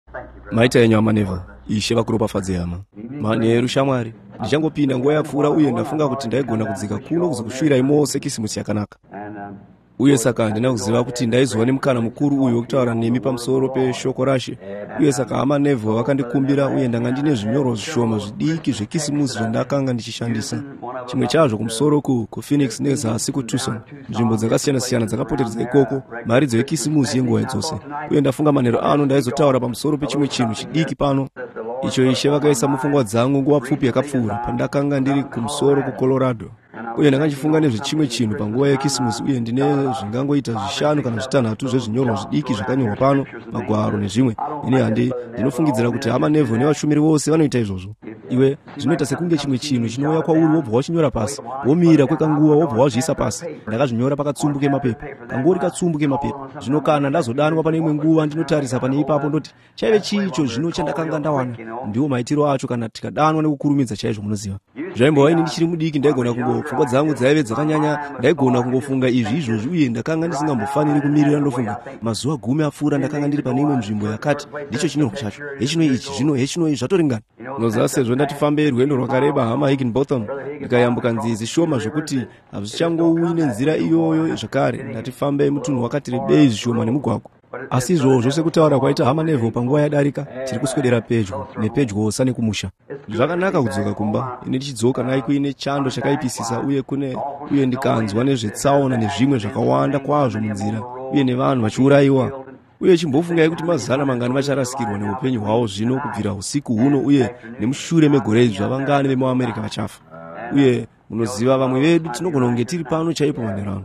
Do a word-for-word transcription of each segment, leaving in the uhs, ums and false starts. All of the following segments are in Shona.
maita enyu amanevha ishe vakuropafadze hama manheru shamwari ndichangopinda nguva yapfuura uye ndafunga kuti ndaigona kudzika kuno kuzokusvirai mose kisimusi yakanaka uye saka handina kuziva kuti ndaizova nemukana mukuru uyu wekutaura nemi pamusoro peshoko rashe uye saka amanevha vakandikumbira uye ndanga ndine zvinyorwa zvishoma zvidiki zvekisimusi zvandakanga ndichishandisa chimwe chazvo kumusoro ku kuphoenix nezasi kutucson nzvimbo dzakasiyana-siyana dzakapoteredza ikoko mharidzo yekisimusi yenguva dzose uye ndafunga manheru ano ndaizotaura pamusoro pechimwe chinhu chidiki pano icho ishe vakaisa mupfungwa dzangu nguva pfupi yakapfuura pandakanga ndiri kumusoro kucolorado uye ndakandifunga nezvechimwe chinhu panguva yekisimusi uye ndine zvingangoita zvishanu kana zvitanhatu zvezvinyorwa zvidiki zvakanyorwa pano magwaro nezvimwe ine handi ndinofungidzira kuti amanevho nevashumiri vose vanoita izvozvo iwe zvinoita sekunge chimwe chinhu chinouya kwauri wobva wachinyora pasi womira kwekanguva wobva wazviisa pasi ndakazvinyora pakatsumbuka emapepa kangori katsumbuka emapepa zvino kana ndazodanwa pane imwe nguva ndinotarisa pane ipapo ndoti chaive chicho zvino chandakanga ndawana ndiwo maitiro acho kana tikadanwa nekukurumidza chaizvo munoziva zvaimbova ini ndichiri mudiki ndaigona kungo pfungwa dzangu dzaive dzakanyanya ndaigona kungofunga izvi izvozvi uye ndakanga ndisingambofaniri kumirira ndofunga mazuva gumi apfuura ndakanga ndiri pane imwe nzvimbo yakati ndicho chinyorwa chacho hechinoi ichi zvino hechinoi zvatoringana noziva sezvo ndatifambei rwendo rwakareba hama higginbotham ndikayambuka nzizi shoma zvokuti hazvichangouyi nenzira iyoyo zvakare ndatifambei mutunhu wakati rebei zvishoma nemugwagwa asi izvozvo sekutaura kwaita hama nevho panguva yadarika tiri kuswedera pedyo nepedyo sane kumusha zvakanaka kudzoka kumba ine ndichidzoka nai kuine chando chakaipisisa uye kune uye ndikanzwa nezvetsaona nezvimwe zvakawanda kwazvo munzira uye nevanhu vachiurayiwa uye chimbofungai kuti mazana mangani vacharasikirwa neupenyu hwavo zvino kubvira usiku huno uye nemushure megore idzva vangani vemuamerica vachafa uye munoziva vamwe vedu tinogona kunge tiri pano chaipo manherano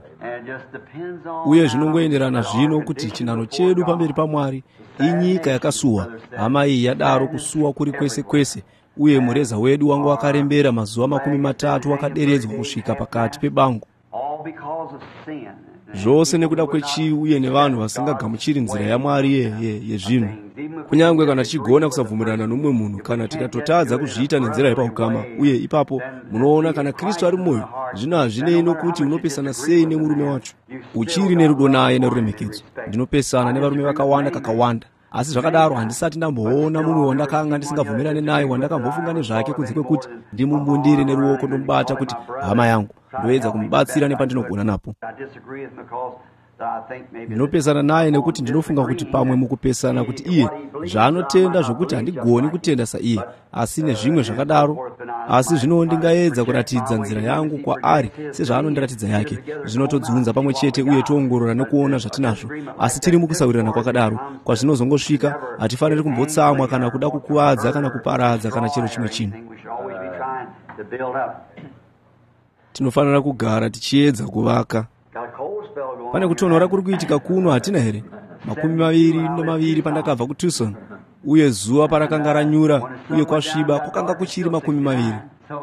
uye zvinongoenderana zvino kuti chinhano chedu pamberi paMwari inyika yakasuwa hama iyi yadaro kusuwa kuri kwese kwese uye mureza wedu wangu wakarembera mazuva makumi matatu wakaderedzwa kusvika pakati pebango zvose nekuda kwechivi uye nevanhu vasingagamuchiri nzira yaMwari yezvinhu kunyange kana tichigona kusabvumirana nomumwe munhu kana tikatotadza kuzviita nenzira yepaukama uye ipapo munoona kana Kristu ari mumwoyo zvino hazvinei nokuti unopesana sei nemurume wacho uchiri nerudo naye neruremekedzo ndinopesana nevarume vakawanda kakawanda asi zvakadaro handisati ndamboona mumwe wandakanga ndisingabvumirane naye wandakambofunga nezvake kunze kwekuti ndimumbundire neruoko ndomubata kuti hama yangu ndoedza kumubatsira nepandinogona napo ndinopesana naye nekuti ndinofunga kuti pamwe mukupesana kuti iye zvaanotenda zvokuti handigoni kutenda saiye asi nezvimwe zvakadaro asi zvino ndingaedza kuratidza nzira yangu kwaari sezvaanondiratidza yake zvinotodzunza pamwe chete uye toongorora nekuona zvatinazvo asi tiri mukusawirirana kwakadaro kwazvinozongosvika hatifaniri kumbotsamwa kana kuda kukuvadza kana kuparadza kana chero chimwe chinhu tinofanira kugara tichiedza kuvaka pane kutonhora kuri kuitika kuno hatina here makumi maviri nemaviri pandakabva kuTucson uye zuva parakanga ranyura uye kwasviba kwakanga kuchiri makumi maviri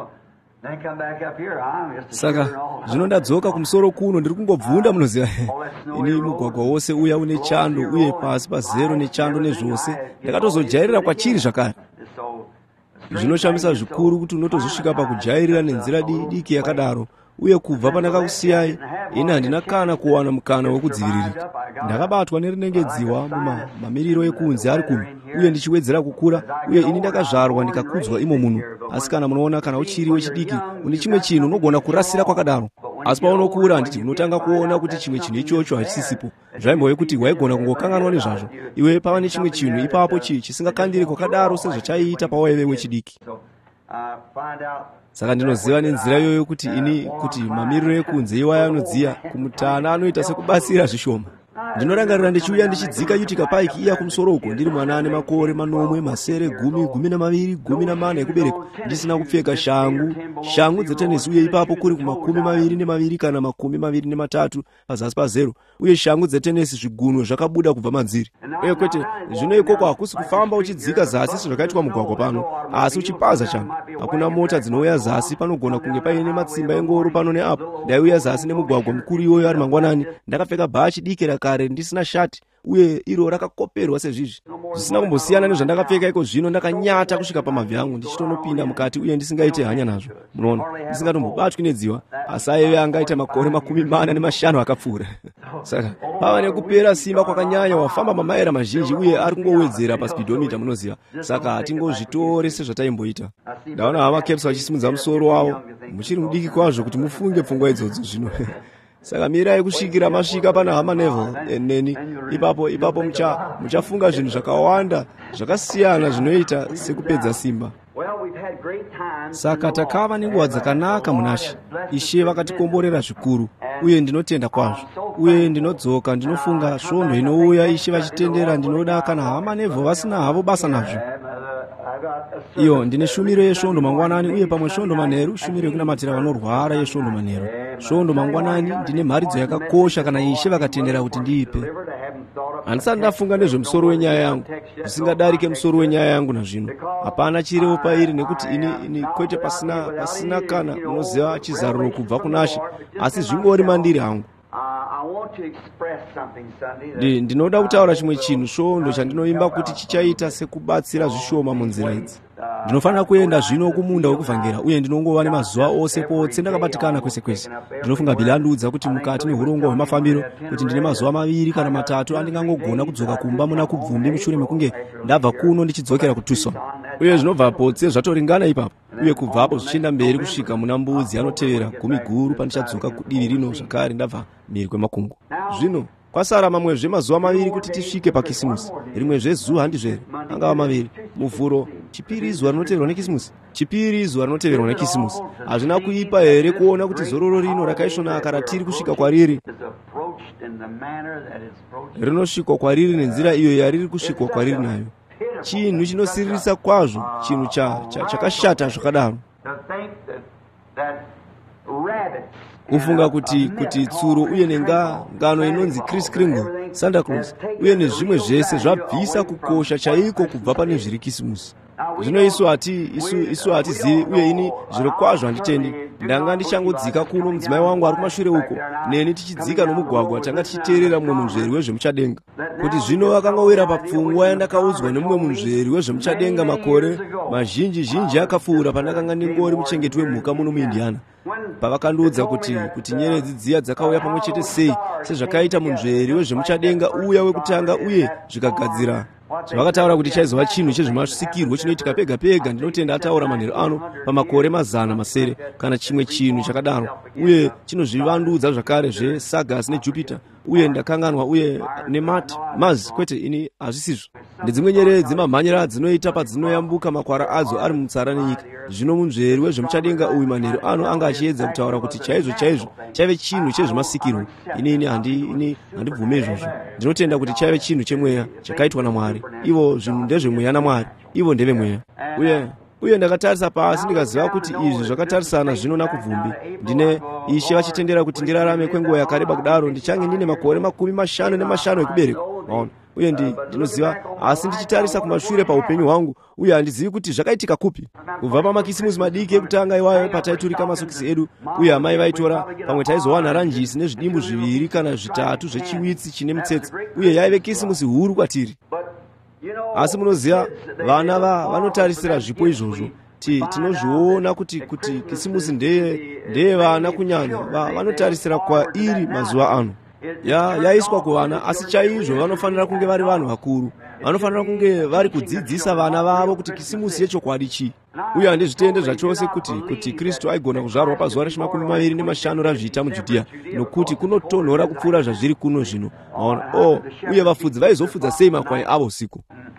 saka zvino ndadzoka kumusoro kuno ndiri kungobvunda munoziva ini mugwagwa wose uya une chando uye pasi pazero nechando nezvose ndakatozojairira kwachiri zvakare zvinoshamisa zvikuru kuti unotozosvika pakujairira nenzira diki yakadaro uye kubva pandakakusiyai ini handina kana kuwana mukana wekudziviririka ndakabatwa nerinengedziwa mumamiriro ekunzi ari kuno uye ndichiwedzera kukura uye ini ndakazvarwa ndikakudzwa imo munhu asi kana munoona kana uchiri wechidiki une chimwe chinhu unogona kurasira kwakadaro asi paunokura handiti unotanga kuona kuti chimwe chinhu ichocho hachisisipo zvaimbove kuti waigona kungokanganwa nezvazvo iwe pava nechimwe chinhu ipapo chi chisingakandiri kwakadaro sezvachaiita pawaive wechidiki saka ndinoziva nenzira iyoyo kuti ini kuti mamiriro ekunze iwaya anodziya kumutana anoita sekubatsira zvishoma ndinorangarira ndichiuya ndichidzika Utica Pike iya kumusoro uko ndiri mwana ane makore manomwe masere gumi gumi namaviri gumi namana ekuberekwa ndisina kupfeka shangu shangu dzetenesi uye ipapo kuri kumakumi maviri nemaviri kana makumi maviri nematatu pazasi pazero uye shangu dzetenesi zviguno zvakabuda kubva manziri uye kwete zvino ikoko hakusi kufamba uchidzika zasi sezvakaitwa mugwagwa pano asi uchipaza changu hakuna mota dzinouya zasi panogona kunge paine matsimba engoro pano neapo ndaiuya zasi nemugwagwa mukuru iyoyo ari mangwanani ndakapfeka bhachi diki kare ndisina shati uye iro rakakoperwa sezvizvi, zvisina kumbosiyana nezvandakapfeka iko zvino. Ndakanyata kusvika pamabvi angu ndichitonopinda mukati uye ndisingaite hanya nazvo, munoona, ndisingatombobatwi nedziwa. Asi aive angaita makore makumi mana nemashanu akapfuura. Saka pava nekupera simba kwakanyanya, wafamba mamaira mazhinji uye ari kungowedzera paspidhomita, munoziva. Saka hatingozvitore sezvataimboita. Ndaona hama Caps vachisimudza musoro wavo, muchiri mudiki kwazvo kuti mufunge pfungwa idzodzo zvino. Saka mirai kusvikira masvika pana hama Neville neni, ipapo ipapo mucha muchafunga zvinhu zvakawanda zvakasiyana zvinoita sekupedza simba. Saka takava nenguva dzakanaka munashe. Ishe vakatikomborera zvikuru uye ndinotenda kwazvo. Uye ndinodzoka ndinofunga svondo inouya Ishe vachitendera. Ndinoda kana hama Neville vasina havo basa nazvo. Iyo ndine shumiro yesvondo mangwanani uye pamwe svondo manheru, shumiro yekunamatira vanorwara yesvondo manheru. Svondo mangwanani ndine mharidzo yakakosha kana Ishe vakatendera kuti ndiipe. Handisati ndafunga nezvemusoro wenyaya yangu, zvisingadarike musoro wenyaya yangu nazvino. Hapana chirevo pairi nekuti ini ini kwete pasina pasina kana unoziva chizaruro kubva kunashe, asi zvingori mandiri hangu. Ndinoda kutaura chimwe chinhu svondo chandinoimba kuti chichaita sekubatsira zvishoma munzira idzi. Ndinofanira kuenda zvino kumunda wekuvhangera uye ndinongova nemazuva ose potse ndakabatikana kwese kwese. Ndinofunga Bhili andiudza kuti mukati mehurongo hwemafambiro kuti ndine mazuva maviri kana matatu andingangogona kudzoka kumba muna kubvumbi mushure mekunge ndabva kuno ndichidzokera kuTucson. Uye zvinobva potse zvatoringana ipapo, uye kubvapo zvichienda mberi kusvika muna mbudzi anotevera gumi guru pandichadzoka kudivi rino zvakare ndabva mberi kwemakungu. Zvino kwasara mamwezve mazuva maviri kuti tisvike paKisimusi. Rimwezve zuva handizvere, angava maviri. Muvhuro chipiri zuva rinoteverwa nekisimusi, chipiri zuva rinoteverwa nekisimusi. Hazvina kuipa here kuona kuti zororo rino rakaisvonaka ratiri kusvika kwariri rinosvikwa kwariri nenzira iyo yariri kusvikwa kwariri nayo. Chinhu chinosiririsa kwazvo, chinhu chakashata zvakadaro. Kufunga kuti kuti tsuro uye nenga ngano inonzi Kris Kringle, Santa Claus uye nezvimwe zvese zvabvisa kukosha chaiko kubva pane zviri Kisimusi. Zvino isu hati isu isu hatizivi uye ini zviro kwazvo handitendi. Ndanga ndichangodzika kuno mudzimai wangu ari kumashure uko, neni tichidzika nomugwagwa tanga tichiteerera mumwe munzveri wezvemuchadenga. Kuti zvino akangowira papfungwa yandakaudzwa nemumwe munzveri wezvemuchadenga makore mazhinji zhinji akapfuura pandakanga ndingori muchengeti wemhuka muno muIndiana. Pavakandiudza kuti kuti nyeredzi dziya dzakauya pamwe chete sei sezvakaita munzveri wezvemuchadenga uya wekutanga uye zvikagadzira. Zvakataura kuti chaizova chinhu chezvemasikirwo chinoitika pega pega. Ndinotenda ataura manheru ano pamakore mazana masere kana chimwe chinhu chakadaro, uye chinozvivandudza zvakare zveSagas neJupiter uye ndakanganwa uye neMarte Mars. Kwete, ini hazvisizvo. Ndedzimwe nyeredzi mamhanyira dzinoita padzinoyambuka makwara adzo ari mutsara nenyika. Zvino munzveri wezvemuchadenga uyu manheru ano anga achiedza kutaura kuti chaizvo chaizvo chaive chinhu chezvemasikirwo. Ini ini handi ini handibvume izvozvo. Ndinotenda kuti chaive chinhu chemweya chakaitwa naMwari. Ivo zvinhu ndezvemweya naMwari, ivo ndevemweya. Uye uye ndakatarisa pasi ndikaziva kuti izvi zvakatarisana zvino nakubvumbi. Ndine Ishe vachitendera kuti ndirarame kwenguva yakareba kudaro ndichange ndine makore makumi mashanu nemashanu ekubereka. Waona, uye ndi ndinoziva, asi ndichitarisa kumashure paupenyu hwangu uye handizivi kuti zvakaitika kupi. Kubva pamakisimusi madiki ekutanga iwayo pataiturika masokisi edu uye amai vaitora, pamwe taizowana ranjisi nezvidimbu zviviri kana zvitatu zvechiwitsi chine mutsetse, uye yaive kisimusi huru kwatiri. Asi munoziva, vana va vanotarisira zvipo izvozvo. Ti tinozviona kuti kuti kisimusi ndeye ndeye vana kunyanya va vanotarisira kwa iri mazuva ano. Ya yaiswa kuvana, asi chaizvo vanofanira kunge vari vanhu vakuru. Vanofanira kunge vari kudzidzisa vana vavo kuti kisimusi yechokwadi chi. Uye handizvitende zvachose kuti kuti Kristu aigona kuzvarwa pazuva rechimakumi maviri nemashanu razviita muJudhea, nokuti kunotonhora kupfuura zvazviri kuno zvino. Oh, uye vafudzi vaizofudza sei makwai avo usiku.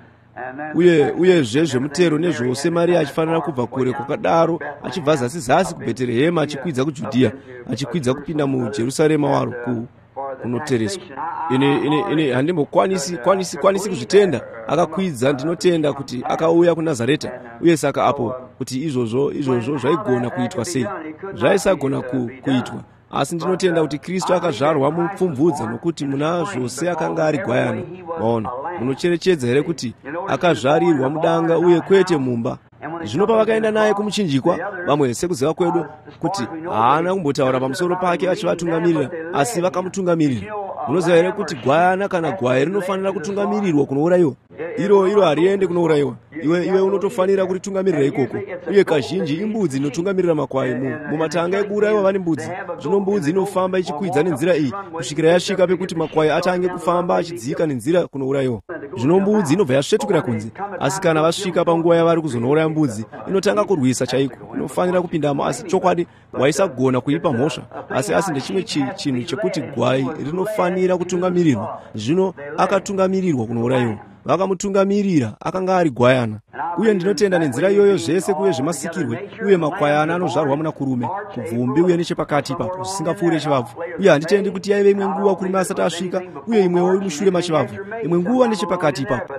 Uye uye zvezvemutero nezvose Maria achifanira kubva kure kwakadaro achibva zasi zasi kuBheterehema achikwidza kuJudhea, achikwidza kupinda muJerusarema waro ku kunotereswa. Ini ini ini handimbokwanisi kwanisi kwanisi kuzvitenda. Akakwidza, ndinotenda kuti akauya kuNazareta, uye saka apo kuti izvozvo izvozvo zvaigona kuitwa sei, zvaisagona ku, kuitwa. Asi ndinotenda kuti Kristu akazvarwa mupfumvudza, nokuti muna zvose akanga ari gwayana. Maona, munocherechedza here kuti akazvarirwa mudanga uye kwete mumba. Zvino pavakaenda naye kumuchinjikwa, vamwe sekuziva kwedu kuti haana kumbotaura pamusoro pake achivatungamirira, asi vakamutungamirira. munoziva here kuti gwayana kana gwai rinofanira kutungamirirwa kunourayiwa? iro iro hariende kunourayiwa, iwe iwe unotofanira kuritungamirira ikoko. Uye kazhinji imbudzi inotungamirira makwai. Mumatanga ekuurayiwa vane mbudzi. Zvino mbudzi inofamba ichikwidza nenzira iyi kusvikira yasvika pekuti makwai atange kufamba achidzika nenzira kunourayiwa. Zvino mbudzi inobva yasvetukira kunze, asi kana vasvika panguva yavari kuzonouraya mbudzi, inotanga kurwisa chaiko. Inofanira kupindamo, asi chokwadi waisagona kuipa mhosva. Asi asi ndechimwe chinhu chekuti gwai rinofanira kutungamirirwa. Zvino akatungamirirwa kunourayiwa, vakamutungamirira, akanga ari gwayana. Uye ndinotenda nenzira iyoyo zvese kuve zvemasikirwe, uye makwayana anozvarwa muna kurume, kubvumbi uye nechepakati ipapo zvisingapfuure chivabvu. Uye handitendi kuti yaive imwe nguva kurume asati asvika, uye imwewo mushure machivabvu, imwe nguva nechepakati ipapo.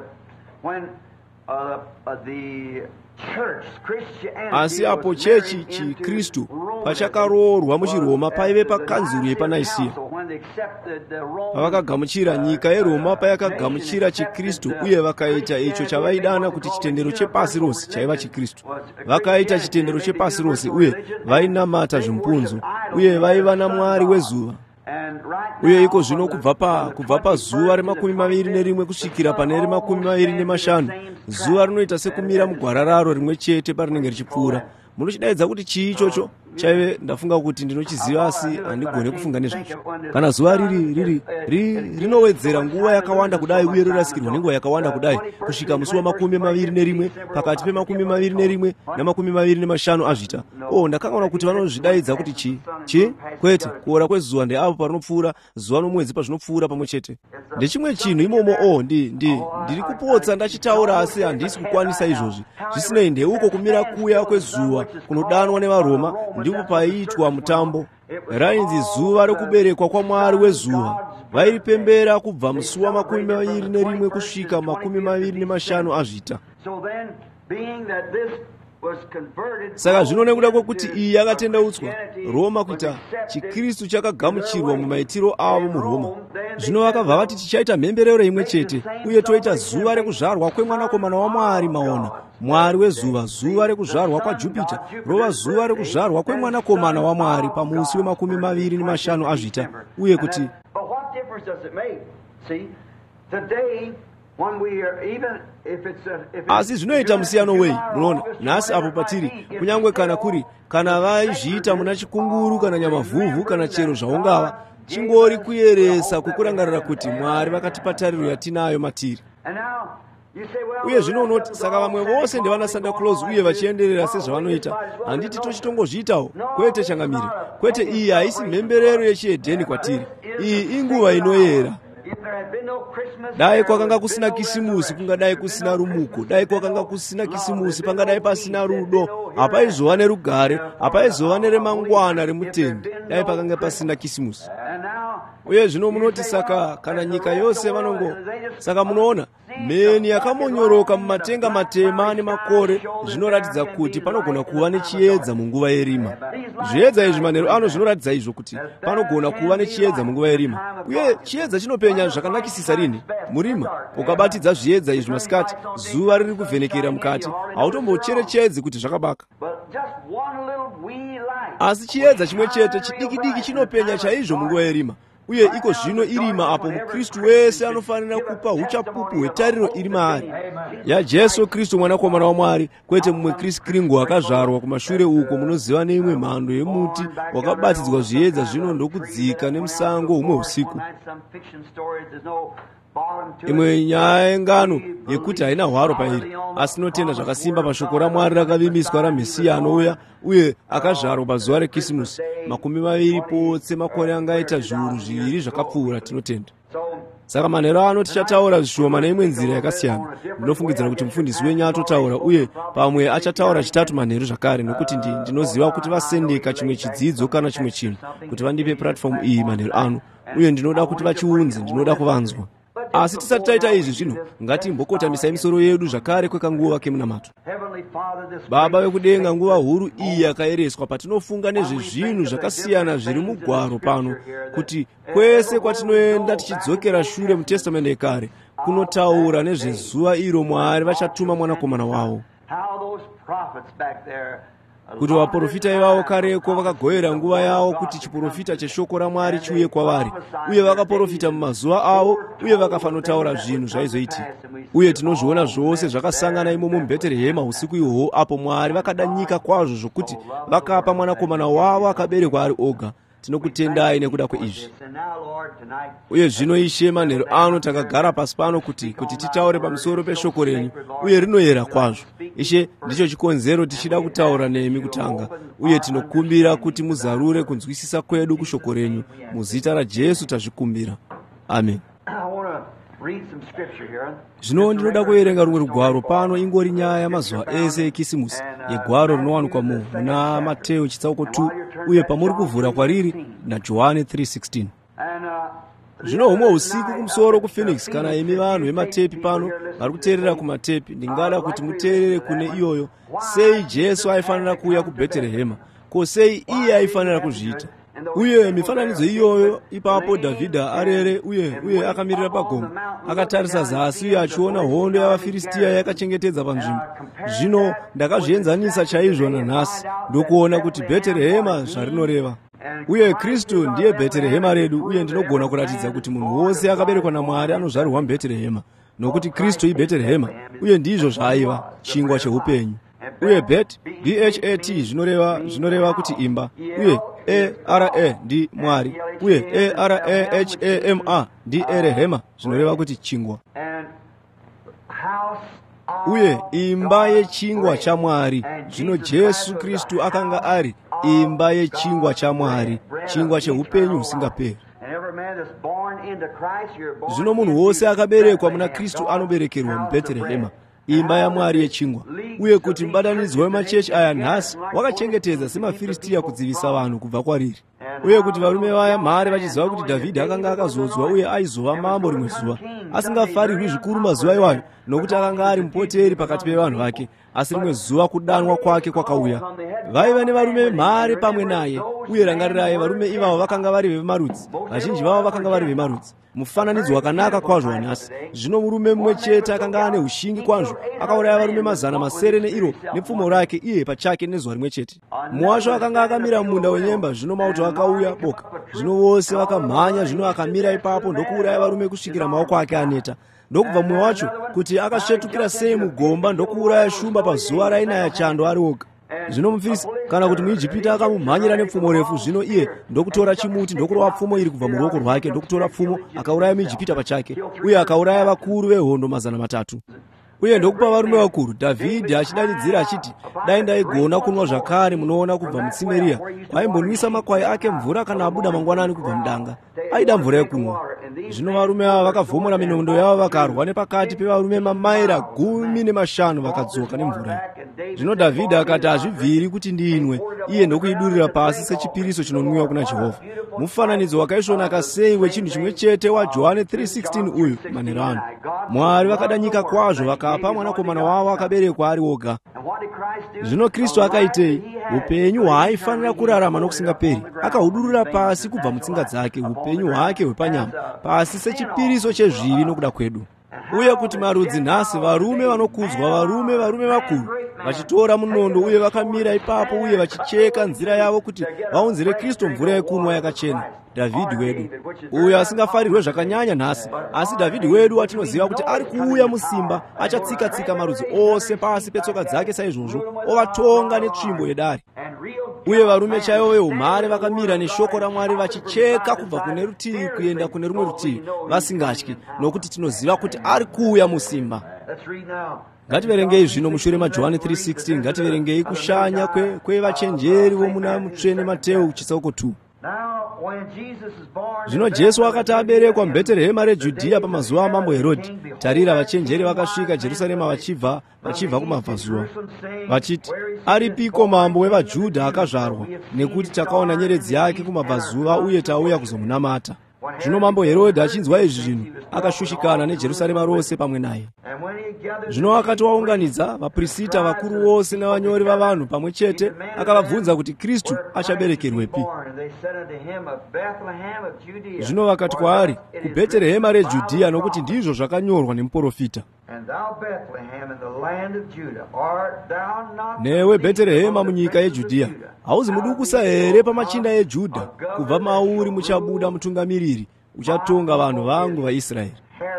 Asi apo chechi chikristu pachakaroorwa muchiroma paive pakanzuru yepanaisiya, pavakagamuchira nyika yeroma payakagamuchira chikristu, uye vakaita icho chavaidana kuti chitendero chepasi rose chaiva chikristu. Vakaita chitendero chepasi rose, uye vainamata zvimpunzu, uye vaiva namwari wezuva. Uye iko zvino kubva pa kubva pazuva remakumi maviri nerimwe kusvikira pane remakumi maviri nemashanu, zuva rinoita sekumira mugwara raro rimwe chete parinenge richipfuura. Munochidaidza kuti chii ichocho? Chaive ndafunga kuti ndinochiziva, asi handigone kufunga nezvacho. Kana zuva riri riri rinowedzera nguva yakawanda kudai, uye rorasikirwa nenguva yakawanda kudai, kusvika musi wamakumi maviri nerimwe, pakati pemakumi maviri nerimwe namakumi maviri nemashanu azvita. Oh, ndakangaona kuti vanozvidaidza kuti chi chi kwete, kuora kwezuva ndeapo parinopfuura, zuva nomwedzi pazvinopfuura pamwe chete. Ndechimwe chinhu imomo. Oh, ndi ndi ndiri kupotsa ndachitaura, asi handisi kukwanisa izvozvi. Zvisinei, ndeuko kumira kuya kwezuva kunodanwa nevaRoma, ndipo paiitwa mutambo. Rainzi zuva rokuberekwa kwamwari wezuva. Vairipembera kubva musi wa makumi maviri nerimwe kusvika makumi maviri nemashanu azvita. Saka zvino nekuda kwekuti iyi yakatendeutswa, Roma kuita chikristu chakagamuchirwa mumaitiro avo muRoma. Zvino vakabva vati tichaita mhemberero imwe chete, uye toita zuva rekuzvarwa kwemwanakomana waMwari maona, mwari wezuva, zuva rekuzvarwa kwaJupita, rova zuva rekuzvarwa kwemwanakomana waMwari pamusi wemakumi maviri nemashanu azvita. Uye kuti asi zvinoita musiyano wei? Munoona, nhasi apo patiri, kunyange kana kuri kana vaizviita muna chikunguru kana nyamavhuvhu kana chero zvaungava, chingori kuyeresa kukurangarira kuti Mwari vakatipa tariro yatinayo matiri. Uye zvino unoti saka vamwe vose ndevana Santa Claus uye vachienderera sezvavanoita. Handiti tochitongozviitawo? Kwete changamire, kwete, iyi haisi mhemberero yechihedheni kwatiri. Iyi inguva inoyera. Dai kwakanga kusina kisimusi kungadai kusina rumuko, dai kwakanga kusina kisimusi pangadai pasina rudo, hapaizova nerugare, hapaizova neremangwana remutende, dai pakanga pasina kisimusi. Uye zvino munoti saka kana nyika yose vanongo, saka munoona meni yakamonyoroka mumatenga matema nemakore, zvinoratidza kuti panogona kuva nechiedza munguva yerima. Zviedza izvi manheru ano zvinoratidza izvo kuti panogona kuva nechiedza munguva yerima. Uye chiedza chinopenya zvakanakisisa rini? Murima ukabatidza zviedza izvi masikati, zuva riri kuvhenekera mukati, hautombocherechedzi kuti zvakabaka. Asi chiedza chimwe chete chidiki-diki chinopenya chaizvo munguva yerima. Uye iko zvino irima apo mukristu wese anofanira kupa uchapupu hwetariro iri maari yaJesu Kristu mwanakomana waMwari, kwete mumwe Kristu Kringo akazvarwa kumashure uko munoziva neimwe mhando yemuti wakabatidzwa zviedza zvino ndokudzika nemusango humwe usiku. Imwe nyaya yengano yekuti haina hwaro pairi, asi inotenda zvakasimba pashoko raMwari rakavimbiswa raMesiya anouya uye akazvarwa pazuva rekisimusi, makumi maviri potse makore angaita zviuru zviviri zvakapfuura. Tinotenda. Saka manheru ano tichataura zvishoma neimwe nzira yakasiyana. Ndinofungidzira kuti mufundisi wenyu atotaura, uye pamwe achataura chitatu manheru zvakare, nokuti ndi ndinoziva kuti vasendeka chimwe chidzidzo kana chimwe chinhu kuti vandipe platform iyi manheru ano, uye ndinoda kuti vachiunze, ndinoda kuvanzwa. Asi tisati taita izvi zvino, ngatimbokotamisa misoro yedu zvakare kwekanguva kemunamato. Baba vekudenga, nguva huru iyi yakaereswa patinofunga nezvezvinhu zvakasiyana zviri mugwaro pano, kuti kwese kwatinoenda tichidzokera shure mutestamende yekare kunotaura nezvezuva iro Mwari vachatuma mwanakomana wavo. kuti vaprofita ivavo kareko vakagoyera nguva yavo kuti chiprofita cheshoko raMwari chiuye kwavari, uye vakaprofita mumazuva avo, uye vakafanotaura zvinhu zvaizoitika. Uye tinozviona zvose zvakasangana imomo muBheterehema usiku ihwo, apo Mwari vakada nyika kwazvo zvokuti vakapa mwanakomana wavo akaberekwa ari oga. Tinokutendai nekuda kweizvi. Uye zvino Ishe, manheru ano takagara pasi pano kuti kuti titaure pamusoro peshoko renyu, uye rinoyera kwazvo. Ishe, ndicho chikonzero tichida kutaura nemi kutanga, uye tinokumbira kuti muzarure kunzwisisa kwedu kushoko renyu. Muzita raJesu tazvikumbira. Amen. Zvino ndinoda kuverenga rumwe rugwaro pano, ingori nyaya yamazuva ese ekisimusi, yegwaro rinowanikwa mu muna Mateo chitsauko two, uye pamuri kuvhura kwariri naJohani three sixteen. Zvino humwe usiku kumusoro kuPhoenix, kana imi vanhu vematepi pano vari kuteerera kumatepi, ndingada kuti muteerere kune iyoyo. Sei Jesu aifanira kuuya kuBheterehema? Ko, sei iye aifanira kuzviita? Uye mifananidzo iyoyo, ipapo Dhavhidha arere uye uye akamirira pagomo, akatarisa zasi uye achiona hondo yavaFiristia yakachengetedza panzvimbo. Zvino ndakazvienzanisa chaizvo nanhasi, ndokuona kuti Bheterehema zvarinoreva. Uye Kristu ndiye Bheterehema redu, uye ndinogona kuratidza kuti munhu wose akaberekwa naMwari anozvarwa muBheterehema, nokuti Kristu iBheterehema, uye ndizvo zvaiva chingwa cheupenyu. Uye bet B H A T zvinoreva zvinoreva kuti imba, uye A R A ndi Mwari, uye A R A H A M A ndi Erehema zvinoreva kuti chingwa. Uye imba yechingwa cha Mwari. Zvino Jesu Kristu akanga ari imba yechingwa cha Mwari, chingwa cheupenyu husingaperi. Zvino munhu wose akaberekwa muna Kristu anoberekerwa muBheterehema, imba yaMwari yechingwa. Uye kuti mubatanidzwa wemachechi aya nhasi wakachengetedza semaFiristia kudzivisa vanhu kubva kwariri. Uye kuti varume vaya mhare vachiziva kuti Dhavhidhi akanga akazodzwa uye aizova mambo rimwe zuva, asingafarirwi zvikuru mazuva iwayo, nokuti akanga ari mupoteri pakati pevanhu vake, asi rimwe zuva kudanwa kwake kwakauya. Vaiva nevarume mhare pamwe naye, uye rangarirai, varume ivavo vakanga vari vemarudzi, vazhinji vavo vakanga vari vemarudzi. Mufananidzo wakanaka kwazvo wanhasi. Zvino murume mumwe chete akanga ane ushingi kwazvo, akauraya varume mazana masere neiro nepfumo rake iye pachake nezuva rimwe chete. Muwacho akanga akamira mumunda wenyemba, zvino mauto akauya boka. Zvino vose vakamhanya, zvino akamira ipapo ndokuuraya varume kusvikira maoko ake aneta. Ndokubva mumwe wacho kuti akasvetukira sei mugomba ndokuuraya shumba pazuva rainaya chando ari oga. Zvino muFiristia kana kuti muIjipita akamumhanyira nepfumo refu, zvino iye ndokutora chimuti ndokurova pfumo iri kubva muruoko rwake, ndokutora pfumo akauraya muIjipita pachake, uye akauraya vakuru vehondo mazana matatu. Uye ndokupa varume vakuru. Dhavhidhi achidanidzira achiti, dai ndaigona kunwa zvakare munoona kubva mutsime riya, aimbonwisa makwai ake mvura kana abuda mangwanani kubva mudanga, aida mvura yekunwa. Zvino varume ava vakavhomora minondo yavo vakarwa nepakati pevarume mamaira gumi nemashanu vakadzoka nemvura. Zvino Dhavhidhi akati, hazvibviri kuti ndinwe, iye ndokuidurira pasi sechipiriso chinonwiwa kuna Jehovha. Mufananidzo wakaisvonaka sei wechinhu chimwe chete waJohani three sixteen uyu manheru ano. Mwari vakada nyika kwazvo vakapa mwanakomana wavo akaberekwa ari oga. Zvino Kristu akaitei? Upenyu hwaaifanira kurarama nokusingaperi akahudurura pasi kubva mutsinga dzake, upenyu hwake hwepanyama, pasi sechipiriso chezvivi nokuda kwedu. Uye kuti marudzi nhasi, varume vanokudzwa, varume varume vakuru, vachitora munondo uye vakamira ipapo uye vachicheka nzira yavo kuti vaunzire Kristu mvura yekunwa yakachena. Dhavhidhi wedu, uyo asingafarirwe zvakanyanya nhasi, asi Dhavhidhi wedu atinoziva kuti ari kuuya musimba, achatsika-tsika marudzi ose pasi petsoka dzake saizvozvo, ovatonga netsvimbo yedare. Uye varume chaivo veumhare vakamira neshoko raMwari vachicheka kubva kune rutivi kuenda kune rumwe rutivi, vasingatyi, nokuti tinoziva kuti ari kuuya musimba. Ngativerengei zvino mushure maJohani three sixteen, ngativerengei kushanya kwevachenjeri vomuna mutsvene Mateo chitsauko two. Zvino Jesu akati aberekwa muBheterehema reJudhea pamazuva amambo Herodhi, tarira, vachenjeri vakasvika Jerusarema vachibva vachibva kumabvazuva, vachiti, aripiko mambo wevaJudha akazvarwa? Nekuti takaona nyeredzi yake kumabvazuva uye tauya kuzomunamata. Zvino mambo Herodhi achinzwa izvi zvinhu, akashushikana neJerusalema rose pamwe naye. Zvino akati waunganidza vaprista vakuru vose nevanyori vavanhu pamwe chete, akavabvunza kuti Kristu achaberekerwepi. Zvino vakati kwaari, kuBheterehema reJudhea, nokuti ndizvo zvakanyorwa nemuprofita. Newe Bheterehema munyika yeJudhea, hauzi mudukusa here pamachinda eJudha? Kubva mauri muchabuda mutungamiriri uchatonga vanhu vangu vaIsraeri.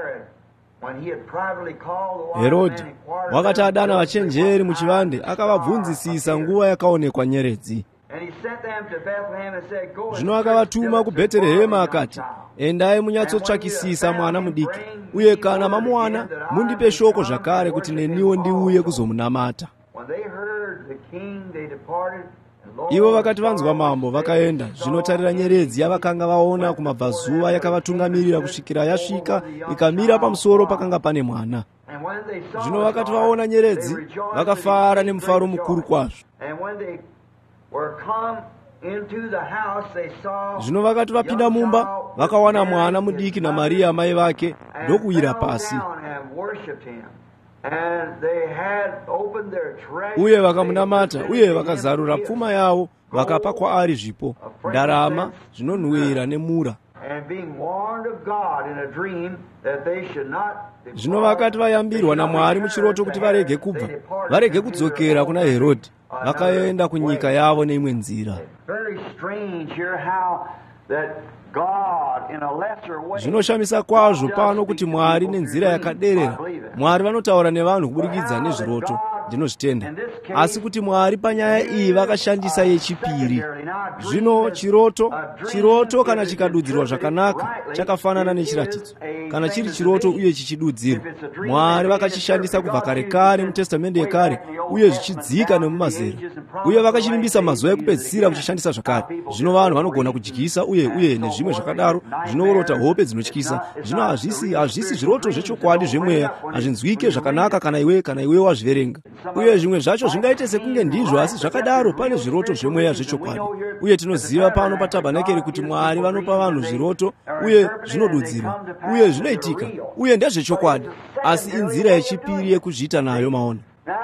Herodhi wakati adana vachenjeri muchivande, akavabvunzisisa nguva yakaonekwa nyeredzi. Zvino akavatuma kuBheterehema akati, endai munyatsotsvakisisa mwana mudiki, uye kana mamuwana mundipe shoko zvakare kuti neniwo ndiuye kuzomunamata. Ivo vakati vanzwa mambo vakaenda. Zvino tarira, nyeredzi yavakanga vaona kumabvazuva yakavatungamirira kusvikira yasvika ikamira pamusoro pakanga pane mwana. Zvino vakati vaona nyeredzi vakafara nemufaro mukuru kwazvo. Zvino vakati vapinda mumba vakawana mwana mudiki naMaria mai vake ndokuwira pasi. Uye vakamunamata, uye vakazarura pfuma yavo vakapa kwaari zvipo, ndarama, zvinonhuhwira nemura. Zvino vakati vayambirwa naMwari muchiroto kuti varege kubva, varege kudzokera kuna Herodhi, vakaenda kunyika yavo neimwe nzira. Zvinoshamisa kwazvo pano kuti Mwari nenzira yakaderera, Mwari vanotaura nevanhu kuburikidza nezviroto, ndinozvitenda. Asi kuti Mwari panyaya iyi vakashandisa yechipiri. Zvino chiroto, chiroto kana chikadudzirwa zvakanaka, chakafanana nechiratidzo. Kana chiri chiroto uye chichidudzirwa, Mwari vakachishandisa kubva kare kare muTestamende yekare, uye zvichidzika nemumazera. Uye vakachivimbisa mazuva ekupedzisira kuchishandisa zvakare. Zvino vanhu vanogona kudyisa uye uye nezvimwe zvakadaro, zvinoorota hope dzinotyisa. Zvino hazvisi hazvisi zviroto zvechokwadi zvemweya, hazvinzwike zvakanaka kana iwe kana iwe wazviverenga. Uye zvimwe zvacho zvingaite sekunge ndizvo, asi zvakadaro pane zviroto zvemweya zvechokwadi. Uye tinoziva pano patabhanakeri kuti Mwari vanopa vanhu zviroto uye zvinodudzirwa, uye zvinoitika, uye ndezvechokwadi, asi inzira yechipiri yekuzviita nayo maona.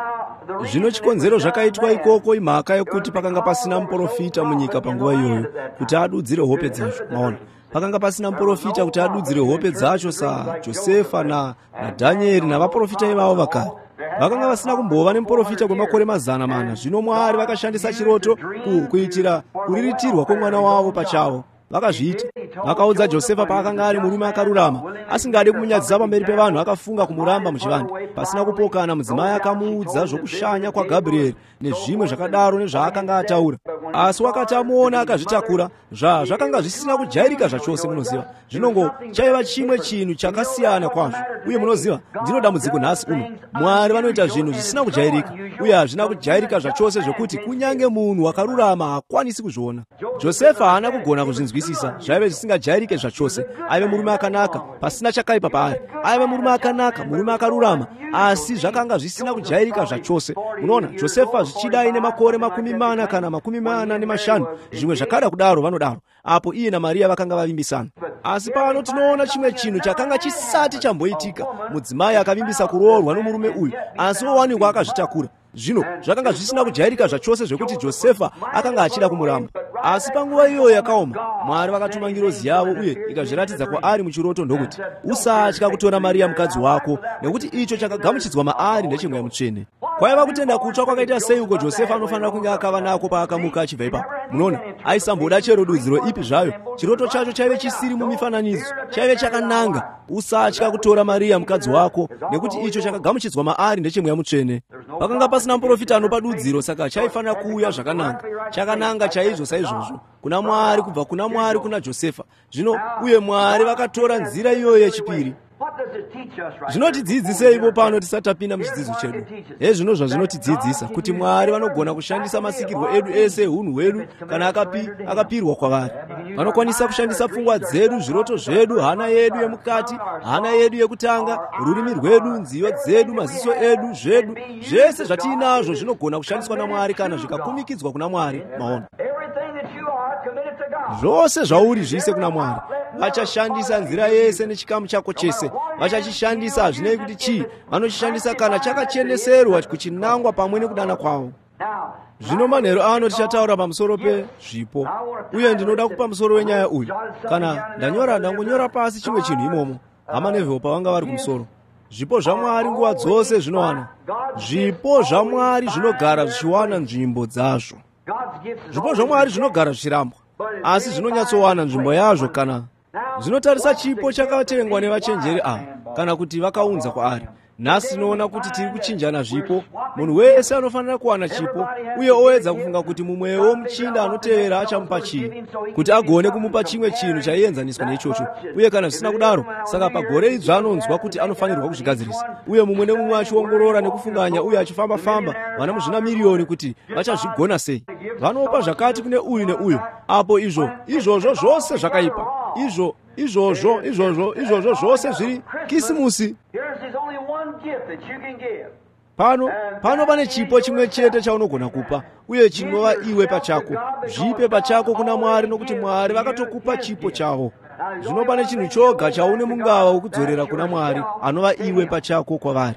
Zvino chikonzero zvakaitwa ikoko imhaka yokuti pakanga pasina muprofita munyika panguva iyoyo kuti adudzire hope dzacho. Maona, pakanga pasina muprofita kuti adudzire hope dzacho saJosefa na naDhanieri navaprofita ivavo vakare. Vakanga vasina kumbova nemuprofita kwemakore mazana mana. Zvino Mwari vakashandisa chiroto ku, kuitira kuriritirwa kwemwana wavo pachavo. Vakazviita. Vakaudza Josefa paakanga ari murume akarurama, asingade kumunyadzisa pamberi pevanhu, akafunga kumuramba muchivande. Pasina kupokana, mudzimai akamuudza zvokushanya kwaGabhurieri nezvimwe zvakadaro nezvaakanga ataura. Asi wakati amuona akazvitakura, zva zvakanga zvisina kujairika zvachose. Munoziva, zvinongo chaiva chimwe chinhu chakasiyana kwazvo. Uye munoziva, ndino dambudziko nhasi uno. Mwari vanoita zvinhu zvisina kujairika, uye hazvina kujairika zvachose zvokuti kunyange munhu wakarurama hakwanisi kuzviona. Josefa haana kugona kuzvinzwisisa, zvaive zvisingajairike zvachose. Aive murume akanaka, pasina chakaipa paari. Aive murume akanaka, murume akarurama, asi zvakanga zvisina kujairika zvachose. Munoona, Josefa zvichida aine makore makumi mana kana makumi mana nemashanu, zvimwe zvakada kudaro vanodaro. Apo iye naMaria vakanga vavimbisana. Asi pano tinoona chimwe chinhu chakanga chisati chamboitika. Mudzimai akavimbisa kuroorwa nomurume uyu, asi wowanikwa akazvitakura. Zvino zvakanga zvisina kujairika zvachose zvekuti Josefa akanga achida kumuramba. Asi panguva iyoyo yakaoma, Mwari vakatuma ngirozi yavo uye ikazviratidza kwaari muchiroto ndokuti, usatya kutora Maria mukadzi wako, nekuti icho chakagamuchidzwa maari ndechemweya mutsvene. Kwaiva kutenda kutsva kwakaita sei uko Josefa anofanira kunge akava nako paakamuka achibva ipapo. Munoona, aisamboda chero dudziro ipi zvayo. Chiroto chacho chaive chisiri mumifananidzo, chaive chakananga. Usatya kutora Maria mukadzi wako, nekuti icho chakagamuchidzwa maari ndechemweya mutsvene. Pakanga pasina muprofita anopa dudziro, saka chaifanira kuuya zvakananga, chakananga chaizvo saizvozvo, kuna Mwari, kubva kuna Mwari kuna Josefa. Zvino uye Mwari vakatora nzira iyoyo yechipiri. Zvinotidzidzisa ipo pano tisati tapinda muchidzidzo chedu. Hezvino zvazvinotidzidzisa kuti Mwari vanogona kushandisa masikirwo edu ese, hunhu hwedu, kana akapi, akapirwa kwavari. Vanokwanisa kushandisa pfungwa dzedu, zviroto zvedu, hana yedu yemukati, hana yedu yekutanga, rurimi rwedu, nziyo dzedu, maziso edu, zvedu, zvese zvatinazvo zvinogona kushandiswa naMwari kana zvikakumikidzwa kuna Mwari. Maona, zvose zvauri zvise kuna Mwari. vachashandisa nzira yese nechikamu chako chese, vachachishandisa hazvinei kuti chii, vanochishandisa kana chakacheneserwa kuchinangwa pamwe nekudana kwavo. Zvino manheru ano tichataura pamusoro pezvipo, uye ndinoda kupa musoro wenyaya uyu. Kana ndanyora ndangonyora pasi chimwe chinhu imomo, hama nevheo pavanga vari kumusoro. Zvipo zvaMwari nguva dzose zvinowana. Zvipo zvaMwari zvinogara zvichiwana nzvimbo dzazvo. Zvipo zvaMwari zvinogara zvichirambwa, asi zvinonyatsowana nzvimbo yazvo kana zvinotarisa chipo chakatengwa nevachenjeri ava, kana kuti vakaunza kwaari. Nhasi tinoona kuti tiri kuchinjana zvipo. Munhu wese anofanira kuwana chipo, uye owedza kufunga kuti mumwewo muchinda anotevera achamupa chii, kuti agone kumupa chimwe chinhu chaienzaniswa neichocho. Uye kana zvisina kudaro, saka pagore idzva anonzwa kuti anofanirwa kuzvigadzirisa, uye mumwe nemumwe achiongorora nekufunganya uye achifamba-famba vana muzvina miriyoni kuti vachazvigona sei. Vanopa zvakati kune uyu neuyu, apo izvo izvozvo zvose zvakaipa, izvo izvozvo izvozvo izvozvo zvose zviri kisimusi. Pano pano pane chipo chimwe chete chaunogona kupa, uye chinova iwe pachako. Zvipe pachako kuna Mwari, nokuti Mwari vakatokupa chipo chavo. Zvino pane chinhu choga chaune mungava wokudzorera kuna Mwari, anova iwe pachako kwavari.